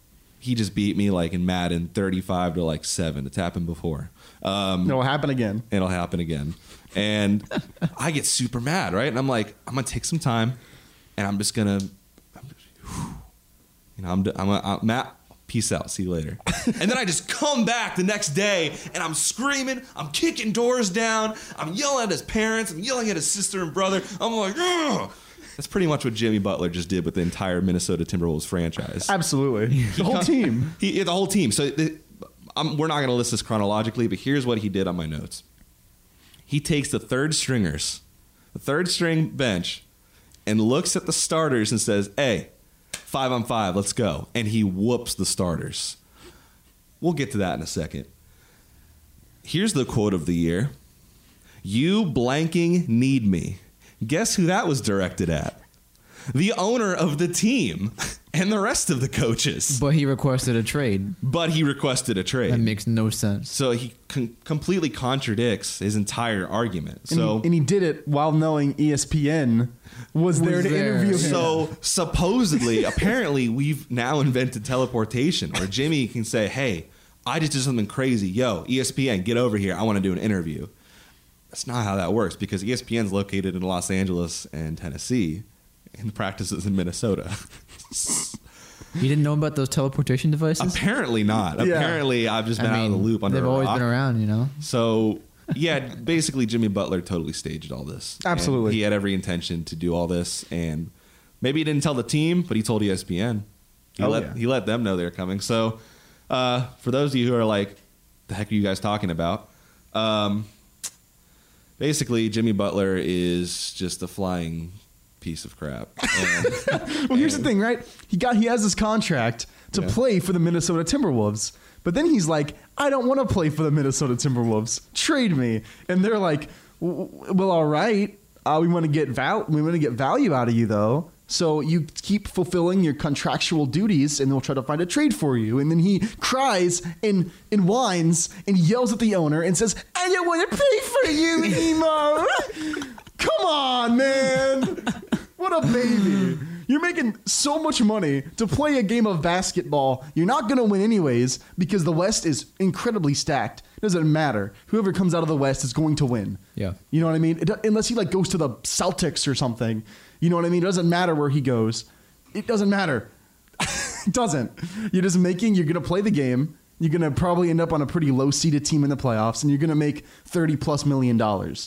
he just beat me like in Madden thirty-five to like seven. It's happened before. Um, It'll happen again. It'll happen again. And I get super mad, right? And I'm like, I'm gonna take some time, and I'm just gonna, I'm just, you know, I'm, I'm, I'm Matt. Peace out. See you later. And then I just come back the next day, and I'm screaming. I'm kicking doors down. I'm yelling at his parents. I'm yelling at his sister and brother. I'm like, ugh. That's pretty much what Jimmy Butler just did with the entire Minnesota Timberwolves franchise. Absolutely. The whole team. He, the whole team. So the, I'm, we're not going to list this chronologically, but here's what he did on my notes. He takes the third stringers, the third string bench, and looks at the starters and says, hey, five on five, let's go. And he whoops the starters. We'll get to that in a second. Here's the quote of the year. You blanking need me. Guess who that was directed at? The owner of the team and the rest of the coaches. But he requested a trade. But he requested a trade. That makes no sense. So he con- completely contradicts his entire argument. And, so he, and he did it while knowing E S P N was, Was there to there. interview him. So supposedly, apparently, we've now invented teleportation, where Jimmy can say, "Hey, I just did something crazy. Yo, E S P N, get over here. I want to do an interview." That's not how that works, because E S P N is located in Los Angeles and Tennessee, and the practice is in Minnesota. You didn't know about those teleportation devices? Apparently not. Yeah. Apparently, I've just been I out mean, of the loop under they've a always rock. been around, you know? So, yeah, basically Jimmy Butler totally staged all this. Absolutely. And he had every intention to do all this, and maybe he didn't tell the team, but he told E S P N. He Oh, let yeah. he let them know they were coming. So, uh, for those of you who are like, the heck are you guys talking about? Um, basically, Jimmy Butler is just a flying piece of crap. And, Well, here's the thing, right? He got he has this contract to Yeah. play for the Minnesota Timberwolves, but then he's like, I don't want to play for the Minnesota Timberwolves. Trade me, and they're like, w- w- well, all right. Uh, we want to get val- we want to get value out of you, though. So you keep fulfilling your contractual duties, and they'll try to find a trade for you. And then he cries and and whines and yells at the owner and says, I don't want to play for you anymore. Come on, man. What a baby. You're making so much money to play a game of basketball. You're not going to win anyways because the West is incredibly stacked. It doesn't matter. Whoever comes out of the West is going to win. Yeah. You know what I mean? It, unless he like goes to the Celtics or something. You know what I mean? It doesn't matter where he goes. It doesn't matter. It doesn't. You're just making, you're going to play the game. You're going to probably end up on a pretty low-seeded team in the playoffs, and you're going to make thirty plus million dollars.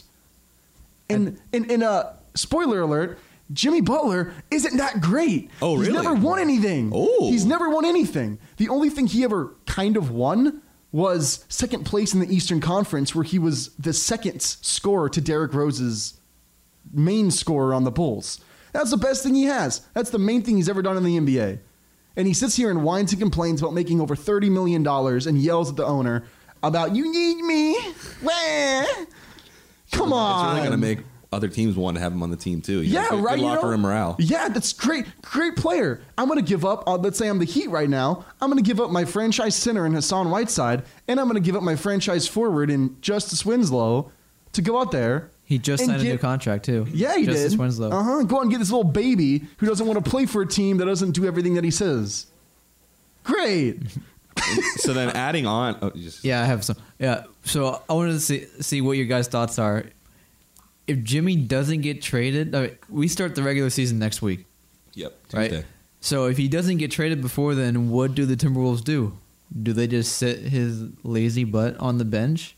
And, and, and uh, spoiler alert, Jimmy Butler isn't that great. Oh, He's really? never won anything. Oh. He's never won anything. The only thing he ever kind of won was second place in the Eastern Conference, where he was the second scorer to Derrick Rose's main scorer on the Bulls. That's the best thing he has. That's the main thing he's ever done in the N B A. And he sits here and whines and complains about making over thirty million dollars and yells at the owner about, you need me? Wah. Come on. it's really going to make other teams want to have him on the team, too. You know, Yeah, good, right. Good you locker know? room morale. Yeah, that's great. Great player. I'm going to give up. Uh, let's say I'm the Heat right now. I'm going to give up my franchise center in Hassan Whiteside, and I'm going to give up my franchise forward in Justice Winslow to go out there. He just and signed a get- new contract, too. Yeah, he Justice did. Winslow. Uh huh. Go out and get this little baby who doesn't want to play for a team that doesn't do everything that he says. Great. So then adding on... Oh, you just, Yeah, I have some. Yeah, so I wanted to see see what your guys' thoughts are. If Jimmy doesn't get traded, I mean, we start the regular season next week, Yep. right? Tuesday. So if he doesn't get traded before then, what do the Timberwolves do? Do they just sit his lazy butt on the bench,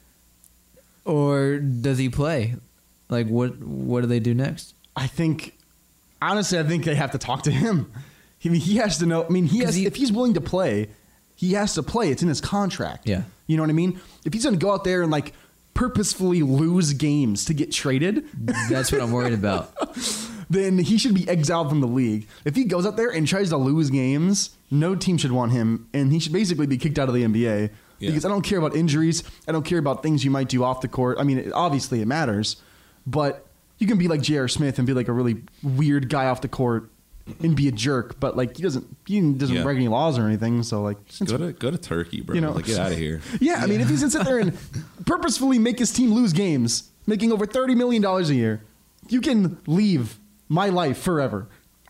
or does he play? Like, what what do they do next? I think, honestly, I think they have to talk to him. I mean, he has to know. I mean, he 'Cause has. he- if he's willing to play, he has to play. It's in his contract. Yeah. You know what I mean? If he's going to go out there and like purposefully lose games to get traded, That's what I'm worried about. then he should be exiled from the league. If he goes out there and tries to lose games, no team should want him, and he should basically be kicked out of the N B A. Yeah. Because I don't care about injuries. I don't care about things you might do off the court. I mean, it, obviously it matters, but you can be like J R. Smith and be like a really weird guy off the court and be a jerk, but like he doesn't he doesn't Yeah. break any laws or anything. So like, Go to, go to Turkey, bro. You know. Like, get out of here. yeah, I mean, if he's gonna sit there and purposefully make his team lose games, making over thirty million dollars a year, you can leave my life forever.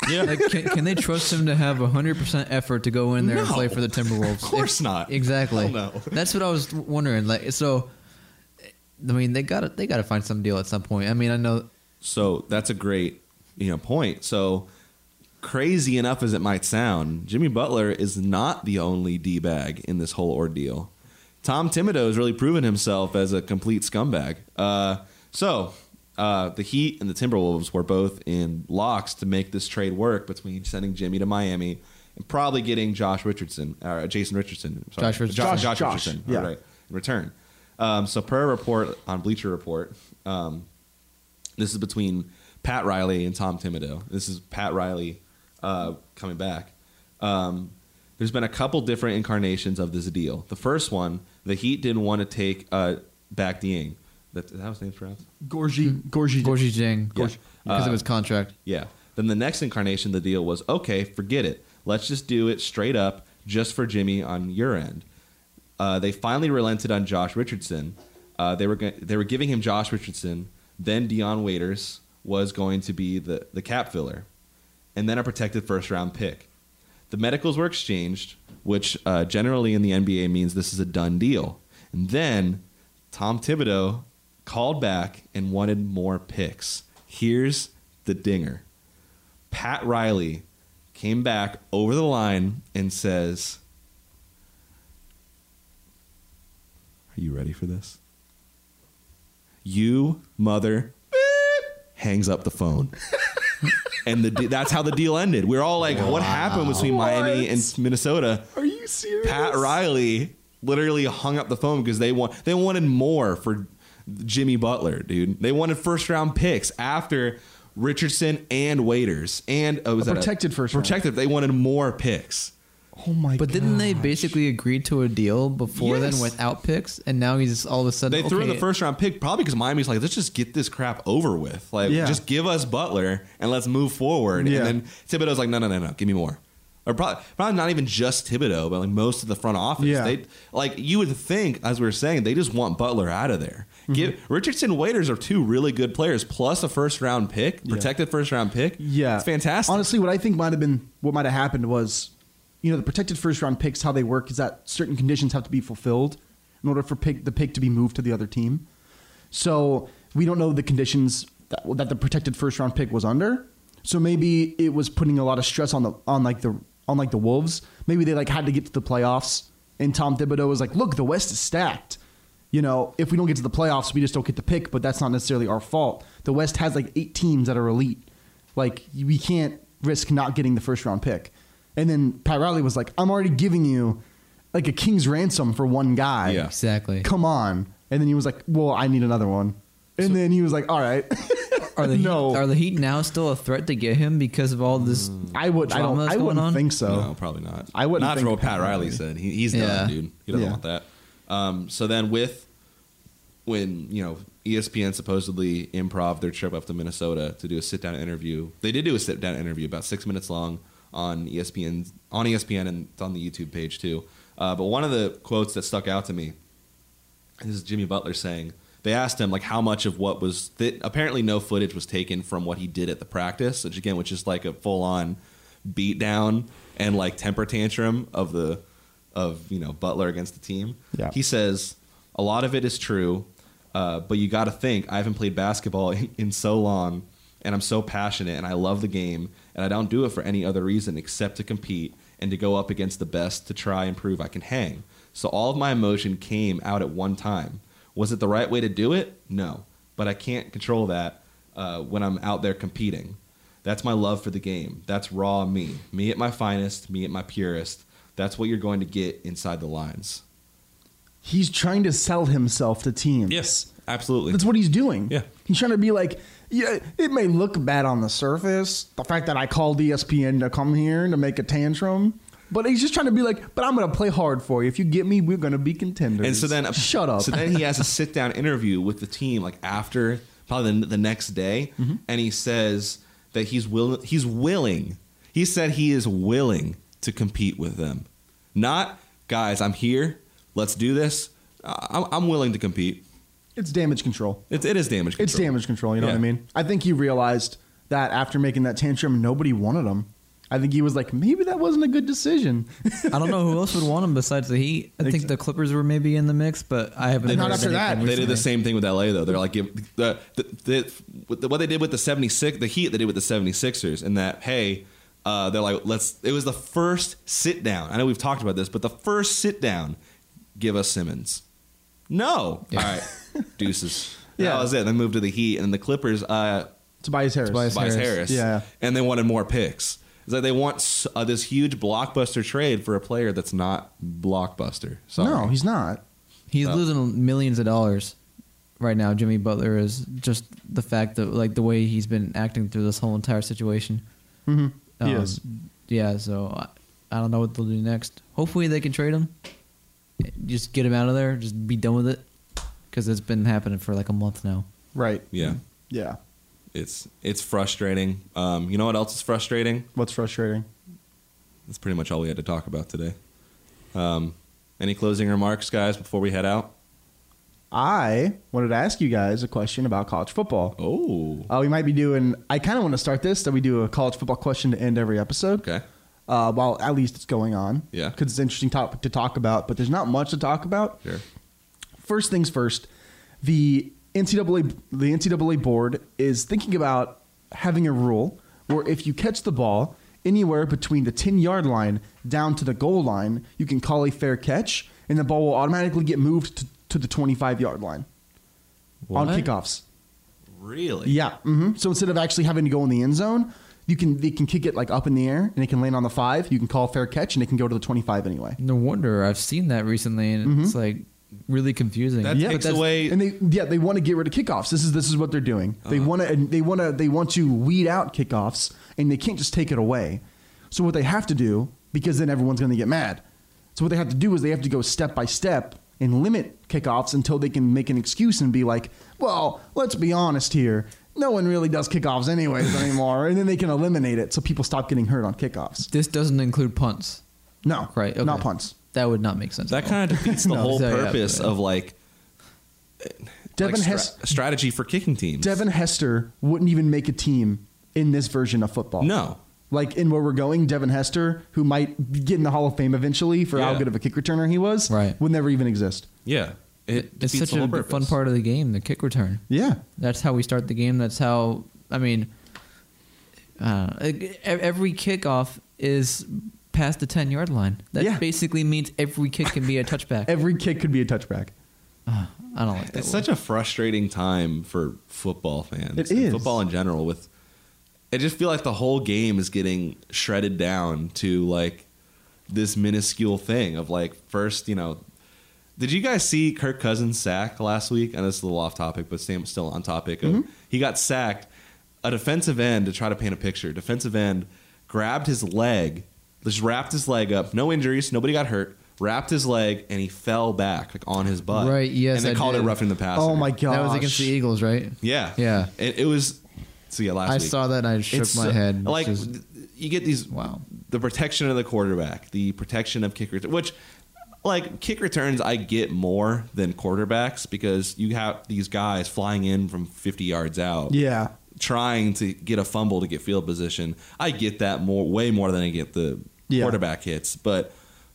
Yeah. Like, can, can they trust him to have one hundred percent effort to go in there and No. play for the Timberwolves? Of course not. Exactly. Hell no. That's what I was wondering. Like, so, I mean, they got to they got to find some deal at some point. I mean, I know. So that's a great, you know, point. So crazy enough as it might sound, Jimmy Butler is not the only D-bag in this whole ordeal. Tom Thibodeau has really proven himself as a complete scumbag. Uh, so uh, the Heat and the Timberwolves were both in locks to make this trade work between sending Jimmy to Miami and probably getting Josh Richardson, or Jason Richardson. Sorry, Josh Richardson. Josh, Josh, Josh, Richardson. yeah. All right, in return. Um, so per a report on Bleacher Report, um, this is between Pat Riley and Tom Thibodeau. This is Pat Riley uh, coming back. Um, there's been a couple different incarnations of this deal. The first one, the Heat didn't want to take uh, back Dieng. That, is that how his name's pronounced? Gorgie, Gorgie, Gorgie Jang, Yeah. because Uh, of his contract. Yeah. Then the next incarnation of the deal was, okay, forget it. Let's just do it straight up just for Jimmy on your end. Uh, they finally relented on Josh Richardson. Uh, they were go- they were giving him Josh Richardson. Then Dion Waiters was going to be the, the cap filler. And then a protected first-round pick. The medicals were exchanged, which uh, generally in the N B A means this is a done deal. And then Tom Thibodeau called back and wanted more picks. Here's the dinger. Pat Riley came back over the line and says, "Are you ready for this? You mother," hangs up the phone. And the de- that's how the deal ended. We we're all like, what happened between Miami and Minnesota? Are you serious? Pat Riley literally hung up the phone because they want they wanted more for Jimmy Butler, dude. They wanted first round picks after Richardson and Waiters and uh, was A that protected first round. protected. They wanted more picks. Oh my! But didn't they gosh. basically agree to a deal before Yes. then without picks? And now he's all of a sudden They threw okay, the first round pick probably because Miami's like, let's just get this crap over with. Like, Yeah. just give us Butler and let's move forward. Yeah. And then Thibodeau's like, no, no, no, no, give me more. Or probably, probably not even just Thibodeau, but like most of the front office. Yeah. They like you would think, as we were saying, they just want Butler out of there. Mm-hmm. Give Richardson, Waiters are two really good players, plus a first round pick, Yeah. protected first round pick. Yeah, it's fantastic. Honestly, what I think might have been what might have happened was, you know, the protected first round picks. How they work is that certain conditions have to be fulfilled in order for pick, the pick to be moved to the other team. So we don't know the conditions that, that the protected first round pick was under. So maybe it was putting a lot of stress on the on like the on like the Wolves. Maybe they like had to get to the playoffs, and Tom Thibodeau was like, "Look, the West is stacked. You know, if we don't get to the playoffs, we just don't get the pick. But that's not necessarily our fault. The West has like eight teams that are elite. Like we can't risk not getting the first round pick." And then Pat Riley was like, "I'm already giving you like a king's ransom for one guy. Yeah. exactly. Come on." And then he was like, "Well, I need another one." And So- then he was like, "All right." Are the no, Heat, are the Heat now still a threat to get him because of all this? I would. I drama don't. that's I going wouldn't on? think so. No, probably not. I wouldn't Not think for what Pat Pat Riley Riley. said. He, he's Yeah. done, dude. He doesn't Yeah. want that. Um, so then with when you know E S P N supposedly improv their trip up to Minnesota to do a sit down interview, they did do a sit down interview about six minutes long on E S P N on E S P N and it's on the YouTube page too. Uh, but one of the quotes that stuck out to me is Jimmy Butler saying. They asked him like how much of what was th- apparently no footage was taken from what he did at the practice, which again, which is like a full on beat down and like temper tantrum of the of you know Butler against the team. Yeah. He says a lot of it is true, uh, but you got to think I haven't played basketball in, in so long, and I'm so passionate and I love the game, and I don't do it for any other reason except to compete and to go up against the best to try and prove I can hang. So all of my emotion came out at one time. Was it the right way to do it? No. But I can't control that uh, when I'm out there competing. That's my love for the game. That's raw me. Me at my finest, me at my purest. That's what you're going to get inside the lines. He's trying to sell himself to teams. absolutely. That's what he's doing. Yeah. He's trying to be like, yeah, it may look bad on the surface, the fact that I called E S P N to come here to make a tantrum, but he's just trying to be like, but I'm going to play hard for you. If you get me, we're going to be contenders. And so then, shut up. So then he has a sit down interview with the team, like after probably the, the next day, Mm-hmm. and he says that he's will he's willing. He said he is willing to compete with them. Not guys, I'm here. Let's do this. Uh, I'm, I'm willing to compete. It's damage control. It, it is damage control. It's damage control. You know Yeah. what I mean? I think he realized that after making that tantrum, nobody wanted him. I think he was like, maybe that wasn't a good decision. I don't know who else would want him besides the Heat. I think the Clippers were maybe in the mix, but I haven't. Not heard after that. anything They did the recently. same thing with L A though. They're like give, the, the, the, with the what they did with the seventy-six, the Heat they did with the seventy-sixers, in that hey, uh, they're like let's. It was the first sit down. I know we've talked about this, but the first sit down, give us Simmons. No, Yeah. all right, deuces. Yeah. That was it. They moved to the Heat and the Clippers. Uh, Tobias Harris. Tobias Tobias Harris. Harris. Yeah. And they wanted more picks. It's like they want s- uh, this huge blockbuster trade for a player that's not blockbuster. Sorry. No, he's not. He's Oh. losing millions of dollars right now. Jimmy Butler is just the fact that like the way he's been acting through this whole entire situation. Mm-hmm. He Um, is. Yeah, so I, I don't know what they'll do next. Hopefully they can trade him. Just get him out of there. Just be done with it. Because it's been happening for like a month now. Right. Yeah. Yeah. It's it's frustrating. Um, you know what else is frustrating? What's frustrating? That's pretty much all we had to talk about today. Um, any closing remarks, guys, before we head out? I wanted to ask you guys a question about college football. Oh, Uh, we might be doing. I kind of want to start this that we do a college football question to end every episode. okay. Uh, while at least it's going on. Yeah. Because it's an interesting topic to talk about, but there's not much to talk about. Sure. First things first, the N C double A the N C double A board is thinking about having a rule where if you catch the ball anywhere between the ten-yard line down to the goal line, you can call a fair catch, and the ball will automatically get moved to, to the twenty-five-yard line on What? kickoffs. Really? Yeah. hmm So instead of actually having to go in the end zone, you can they can kick it like up in the air and it can land on the five. You can call a fair catch and it can go to the twenty-five anyway. No wonder. I've seen that recently, and it's like really confusing. That Yeah, takes but that's- away. and they yeah they want to get rid of kickoffs. This is this is what they're doing. They Uh-huh. want to they want to they want to weed out kickoffs, and they can't just take it away. So what they have to do, because then everyone's going to get mad. So what they have to do is they have to go step by step and limit kickoffs until they can make an excuse and be like, well, let's be honest here. No one really does kickoffs anyways anymore, and then they can eliminate it so people stop getting hurt on kickoffs. This doesn't include punts. No, Right, okay. not punts. That would not make sense. that at all. kind of defeats the No. whole So, yeah, purpose but- of like, Devin like stra- Hes- strategy for kicking teams. Devin Hester wouldn't even make a team in this version of football. No. Like in where we're going, Devin Hester, who might get in the Hall of Fame eventually for how Yeah. good of a kick returner he was, Right. would never even exist. Yeah. It It's defeats such the whole a purpose. fun part of the game, the kick return. Yeah. That's how we start the game. That's how, I mean, uh, e- every kickoff is past the ten-yard line. That Yeah. basically means every kick can be a touchback. Every kick could be a touchback. Uh, I don't like that. It's such a frustrating time for football fans. It and is. Football in general. With I just feel like the whole game is getting shredded down to like this minuscule thing of like first, you know. Did you guys see Kirk Cousins sack last week? And this is a little off topic, but Sam still on topic. Of, He got sacked. A defensive end, to try to paint a picture, defensive end grabbed his leg, just wrapped his leg up. No injuries. Nobody got hurt. Wrapped his leg, and he fell back like on his butt. Right, yes, And they I called did. it roughing the passer. Oh my gosh. That was against the Eagles, right? Yeah. Yeah. It, it was. So yeah, last I week. saw that and I shook It's my so- head. Like Just- you get these. Wow. The protection of the quarterback, the protection of kick return, which like kick returns, I get more than quarterbacks because you have these guys flying in from fifty yards out. Yeah. Trying to get a fumble to get field position. I get that more, way more than I get the Yeah. quarterback hits, but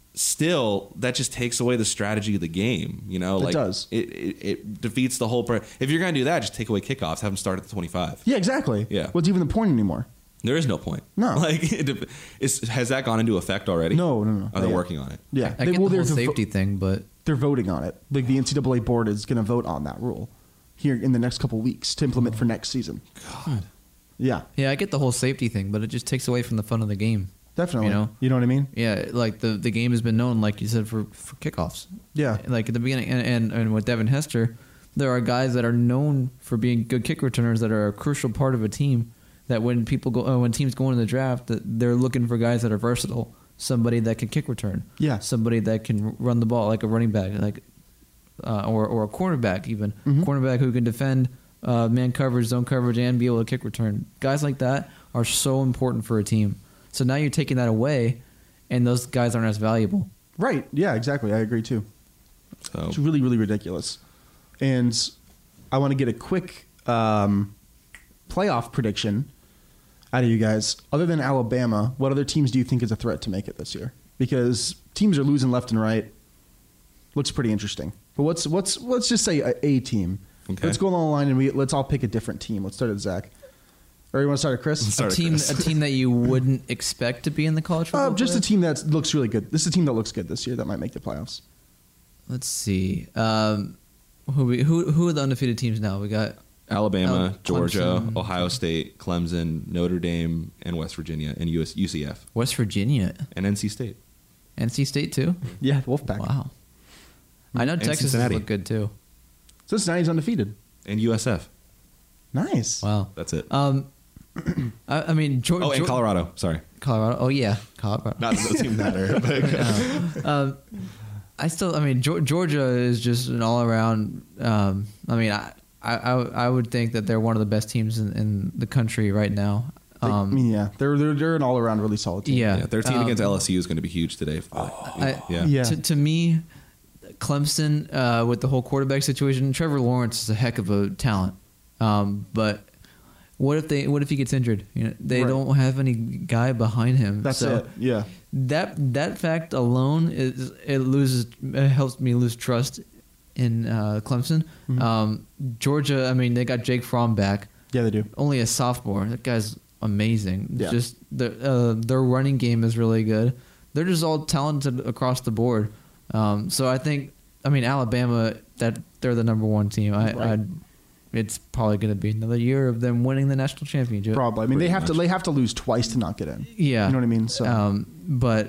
still, that just takes away the strategy of the game. You know, It like does. It, it, it defeats the whole. Pur- if you're going to do that, just take away kickoffs. Have them start at the twenty-five. Yeah, exactly. Yeah. What's even the point anymore? There is no point. No. like it, dep- is, has that gone into effect already? No, no, no. Are they Yeah. working on it? Yeah. I They- get well, the whole there's a vo- safety thing, but they're voting on it. Like the N C double A board is going to vote on that rule here in the next couple weeks to implement for next season. God. Yeah, yeah, I get the whole safety thing, but it just takes away from the fun of the game. definitely. You know? you know what I mean? Yeah, like the, the game has been known, like you said, for, for kickoffs. Yeah. Like at the beginning, and, and, and with Devin Hester, there are guys that are known for being good kick returners that are a crucial part of a team. That when people go, uh, when teams go into the draft, that they're looking for guys that are versatile, somebody that can kick return, Yeah. somebody that can run the ball like a running back, like uh, or or a cornerback even, Mhm. cornerback who can defend uh, man coverage, zone coverage, and be able to kick return. Guys like that are so important for a team. So now you're taking that away, and those guys aren't as valuable. Right. Yeah, exactly. I agree too. So It's really, really ridiculous. And I want to get a quick um, playoff prediction out of you guys, other than Alabama, what other teams do you think is a threat to make it this year? Because teams are losing left and right. Looks pretty interesting. But what's what's let's just say a, a team. Okay. Let's go along the line and we let's all pick a different team. Let's start at Zach. Or you want to start at Chris? Let's A start at team, Chris. a team that you wouldn't expect to be in the college football. Uh, just a playoff? team that looks really good. This is a team that looks good this year that might make the playoffs. Let's see. Um, who we who who are the undefeated teams now? We got Alabama, Oh, Georgia, Clemson. Ohio State, Clemson, Notre Dame, and West Virginia, and U S, U C F, West Virginia, and N C State. N C State too. Yeah, Wolfpack. Wow. I know And Texas Cincinnati. look good too. Cincinnati's undefeated. And U S F. Nice. Wow. That's it. Um, I, I mean, Georgia. Oh, and Colorado. Sorry. Colorado. Oh yeah, Colorado. Not that those teams matter. But um, I still, I mean, Geor- Georgia is just an all-around. Um, I mean, I, I, I I would think that they're one of the best teams in, in the country right now. They- Um, I mean, yeah, they're they're, they're an all around really solid team. yeah, yeah, their team um, against L S U is going to be huge today. I- yeah. Yeah. To, to me, Clemson uh, with the whole quarterback situation, Trevor Lawrence is a heck of a talent. Um, but what if they? What if he gets injured? You know, they Right. don't have any guy behind him. That's so it. Yeah. That that fact alone is it loses it helps me lose trust in uh, Clemson. Mhm. Um, Georgia, I mean, they got Jake Fromm back, Yeah, they do. only a sophomore. That guy's amazing. Yeah. Just the uh, their running game is really good. They're just all talented across the board. Um, so I think, I mean, Alabama, that they're the number one team. I, Right. I'd, it's probably going to be another year of them winning the national championship. Probably. I mean, they Pretty have to much. they have to lose twice to not get in. Yeah, You know what I mean? So um, but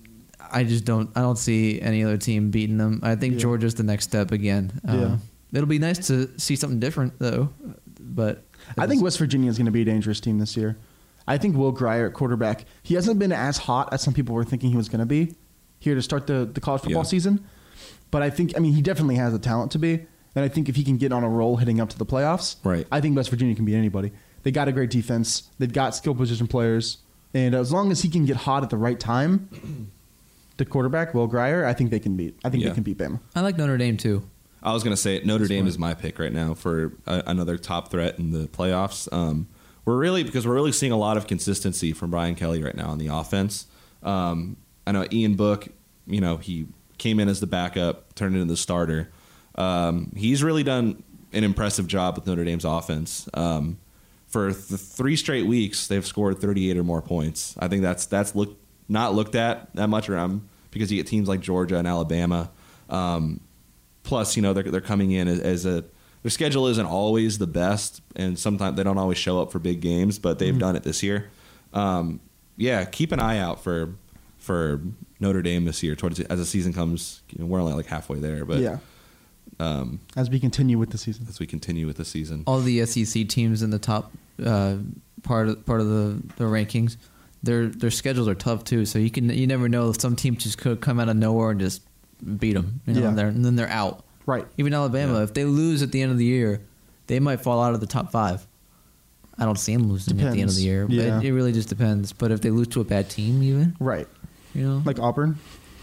I just don't. I don't see any other team beating them. I think Yeah. Georgia's the next step again. Uh, Yeah. It'll be nice to see something different though. But I think West Virginia is going to be a dangerous team this year. I think Will Grier at quarterback. He hasn't been as hot as some people were thinking he was going to be here to start the, the college football Yeah. season. But I think, I mean, he definitely has the talent to be. And I think if he can get on a roll heading up to the playoffs, Right. I think West Virginia can beat anybody. They got a great defense. They've got skill position players. And as long as he can get hot at the right time, the quarterback, Will Grier, I think they can beat. I think Yeah. they can beat Bama. I like Notre Dame too. I was going to say Notre Dame fine. is my pick right now for a, another top threat in the playoffs. Um, we're really because we're really seeing a lot of consistency from Brian Kelly right now on the offense. Um, I know Ian Book, you know, he came in as the backup, turned into the starter. Um, he's really done an impressive job with Notre Dame's offense. Um, for the three straight weeks, they've scored thirty-eight or more points. I think that's that's look not looked at that much around because you get teams like Georgia and Alabama. Um, Plus, you know, they're they're coming in as, as a their schedule isn't always the best, and sometimes they don't always show up for big games, but they've Mhm. done it this year. Um, yeah, keep an eye out for for Notre Dame this year. Towards as the season comes, you know, we're only like halfway there, but yeah. um, As we continue with the season. as we continue with the season, All the S E C teams in the top uh, part of part of the, the rankings, their their schedules are tough too. So you can you never know if some team just could come out of nowhere and just beat them, you know, Yeah. and, they're, and then they're out. Right. Even Alabama, Yeah. if they lose at the end of the year, they might fall out of the top five. I don't see them losing at the end of Depends. the year. Yeah. But it, it really just depends. But if they lose to a bad team, even, Right. you know, Like Auburn.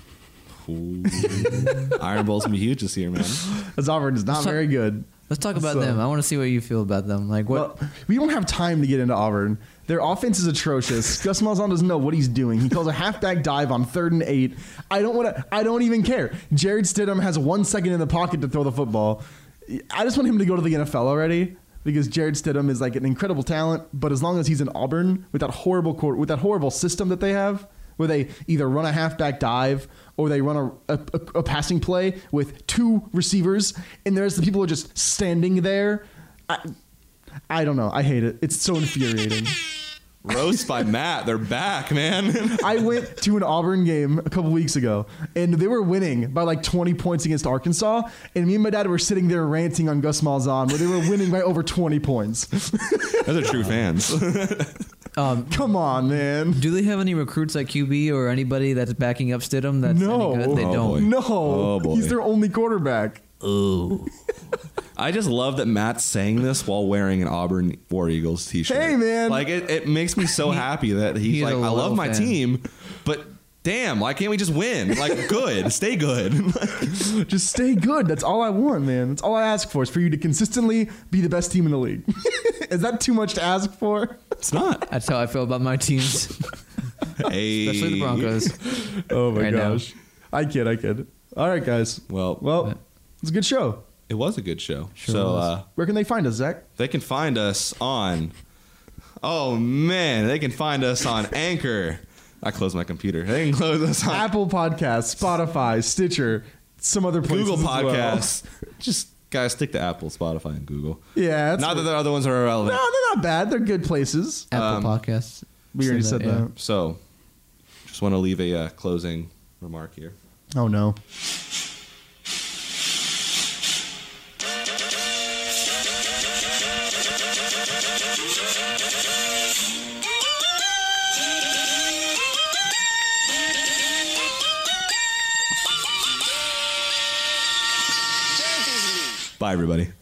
Ooh. Iron Bowl's gonna be huge this year, man. As Auburn is not So- very good. let's talk about So- them. I want to see what you feel about them. Like what? Well, we don't have time to get into Auburn. Their offense is atrocious. Gus Malzahn doesn't know what he's doing. He calls a halfback dive on third and eight. I don't want to. I don't even care. Jared Stidham has one second in the pocket to throw the football. I just want him to go to the N F L already because Jared Stidham is like an incredible talent. But as long as he's in Auburn with that horrible court, with that horrible system that they have, where they either run a halfback dive or they run a, a, a passing play with two receivers, and there's the people who are just standing there. I, I don't know. I hate it. It's so infuriating. Roast by Matt. They're back, man. I went to an Auburn game a couple weeks ago, and they were winning by like twenty points against Arkansas, and me and my dad were sitting there ranting on Gus Malzahn, where they were winning by over twenty points. Those are true fans. Um, Come on, man. do they have any recruits at Q B or anybody that's backing up Stidham? That's No. any good? They Oh, don't. boy. No, Oh, boy. he's their only quarterback. Ooh. I just love that Matt's saying this while wearing an Auburn War Eagles t-shirt. Hey, man. Like it, it makes me so happy that he's He is like, a I love loyal my fan. team, but damn, why can't we just win? Like, good, stay good. Just stay good. That's all I want, man. That's all I ask for is for you to consistently be the best team in the league. Is that too much to ask for? It's not. That's how I feel about my teams, Hey. especially the Broncos. Oh my Right now. gosh. I kid, I kid. All right, guys. Well, Well, it's a good show. it was a good show. Sure so was. uh, Where can they find us, Zach? they can find us on. Oh man, they can find us on Anchor. I closed my computer. They can close us on Apple Podcasts, Spotify, Stitcher, some other places Google as well. Podcasts. Just guys, stick to Apple, Spotify, and Google. Yeah, that's Not that what- the other ones are No, irrelevant. they're not bad. They're good places. Apple Um, Podcasts. We already said yeah. that. So, just want to leave a uh, closing remark here. Oh no. Bye, everybody.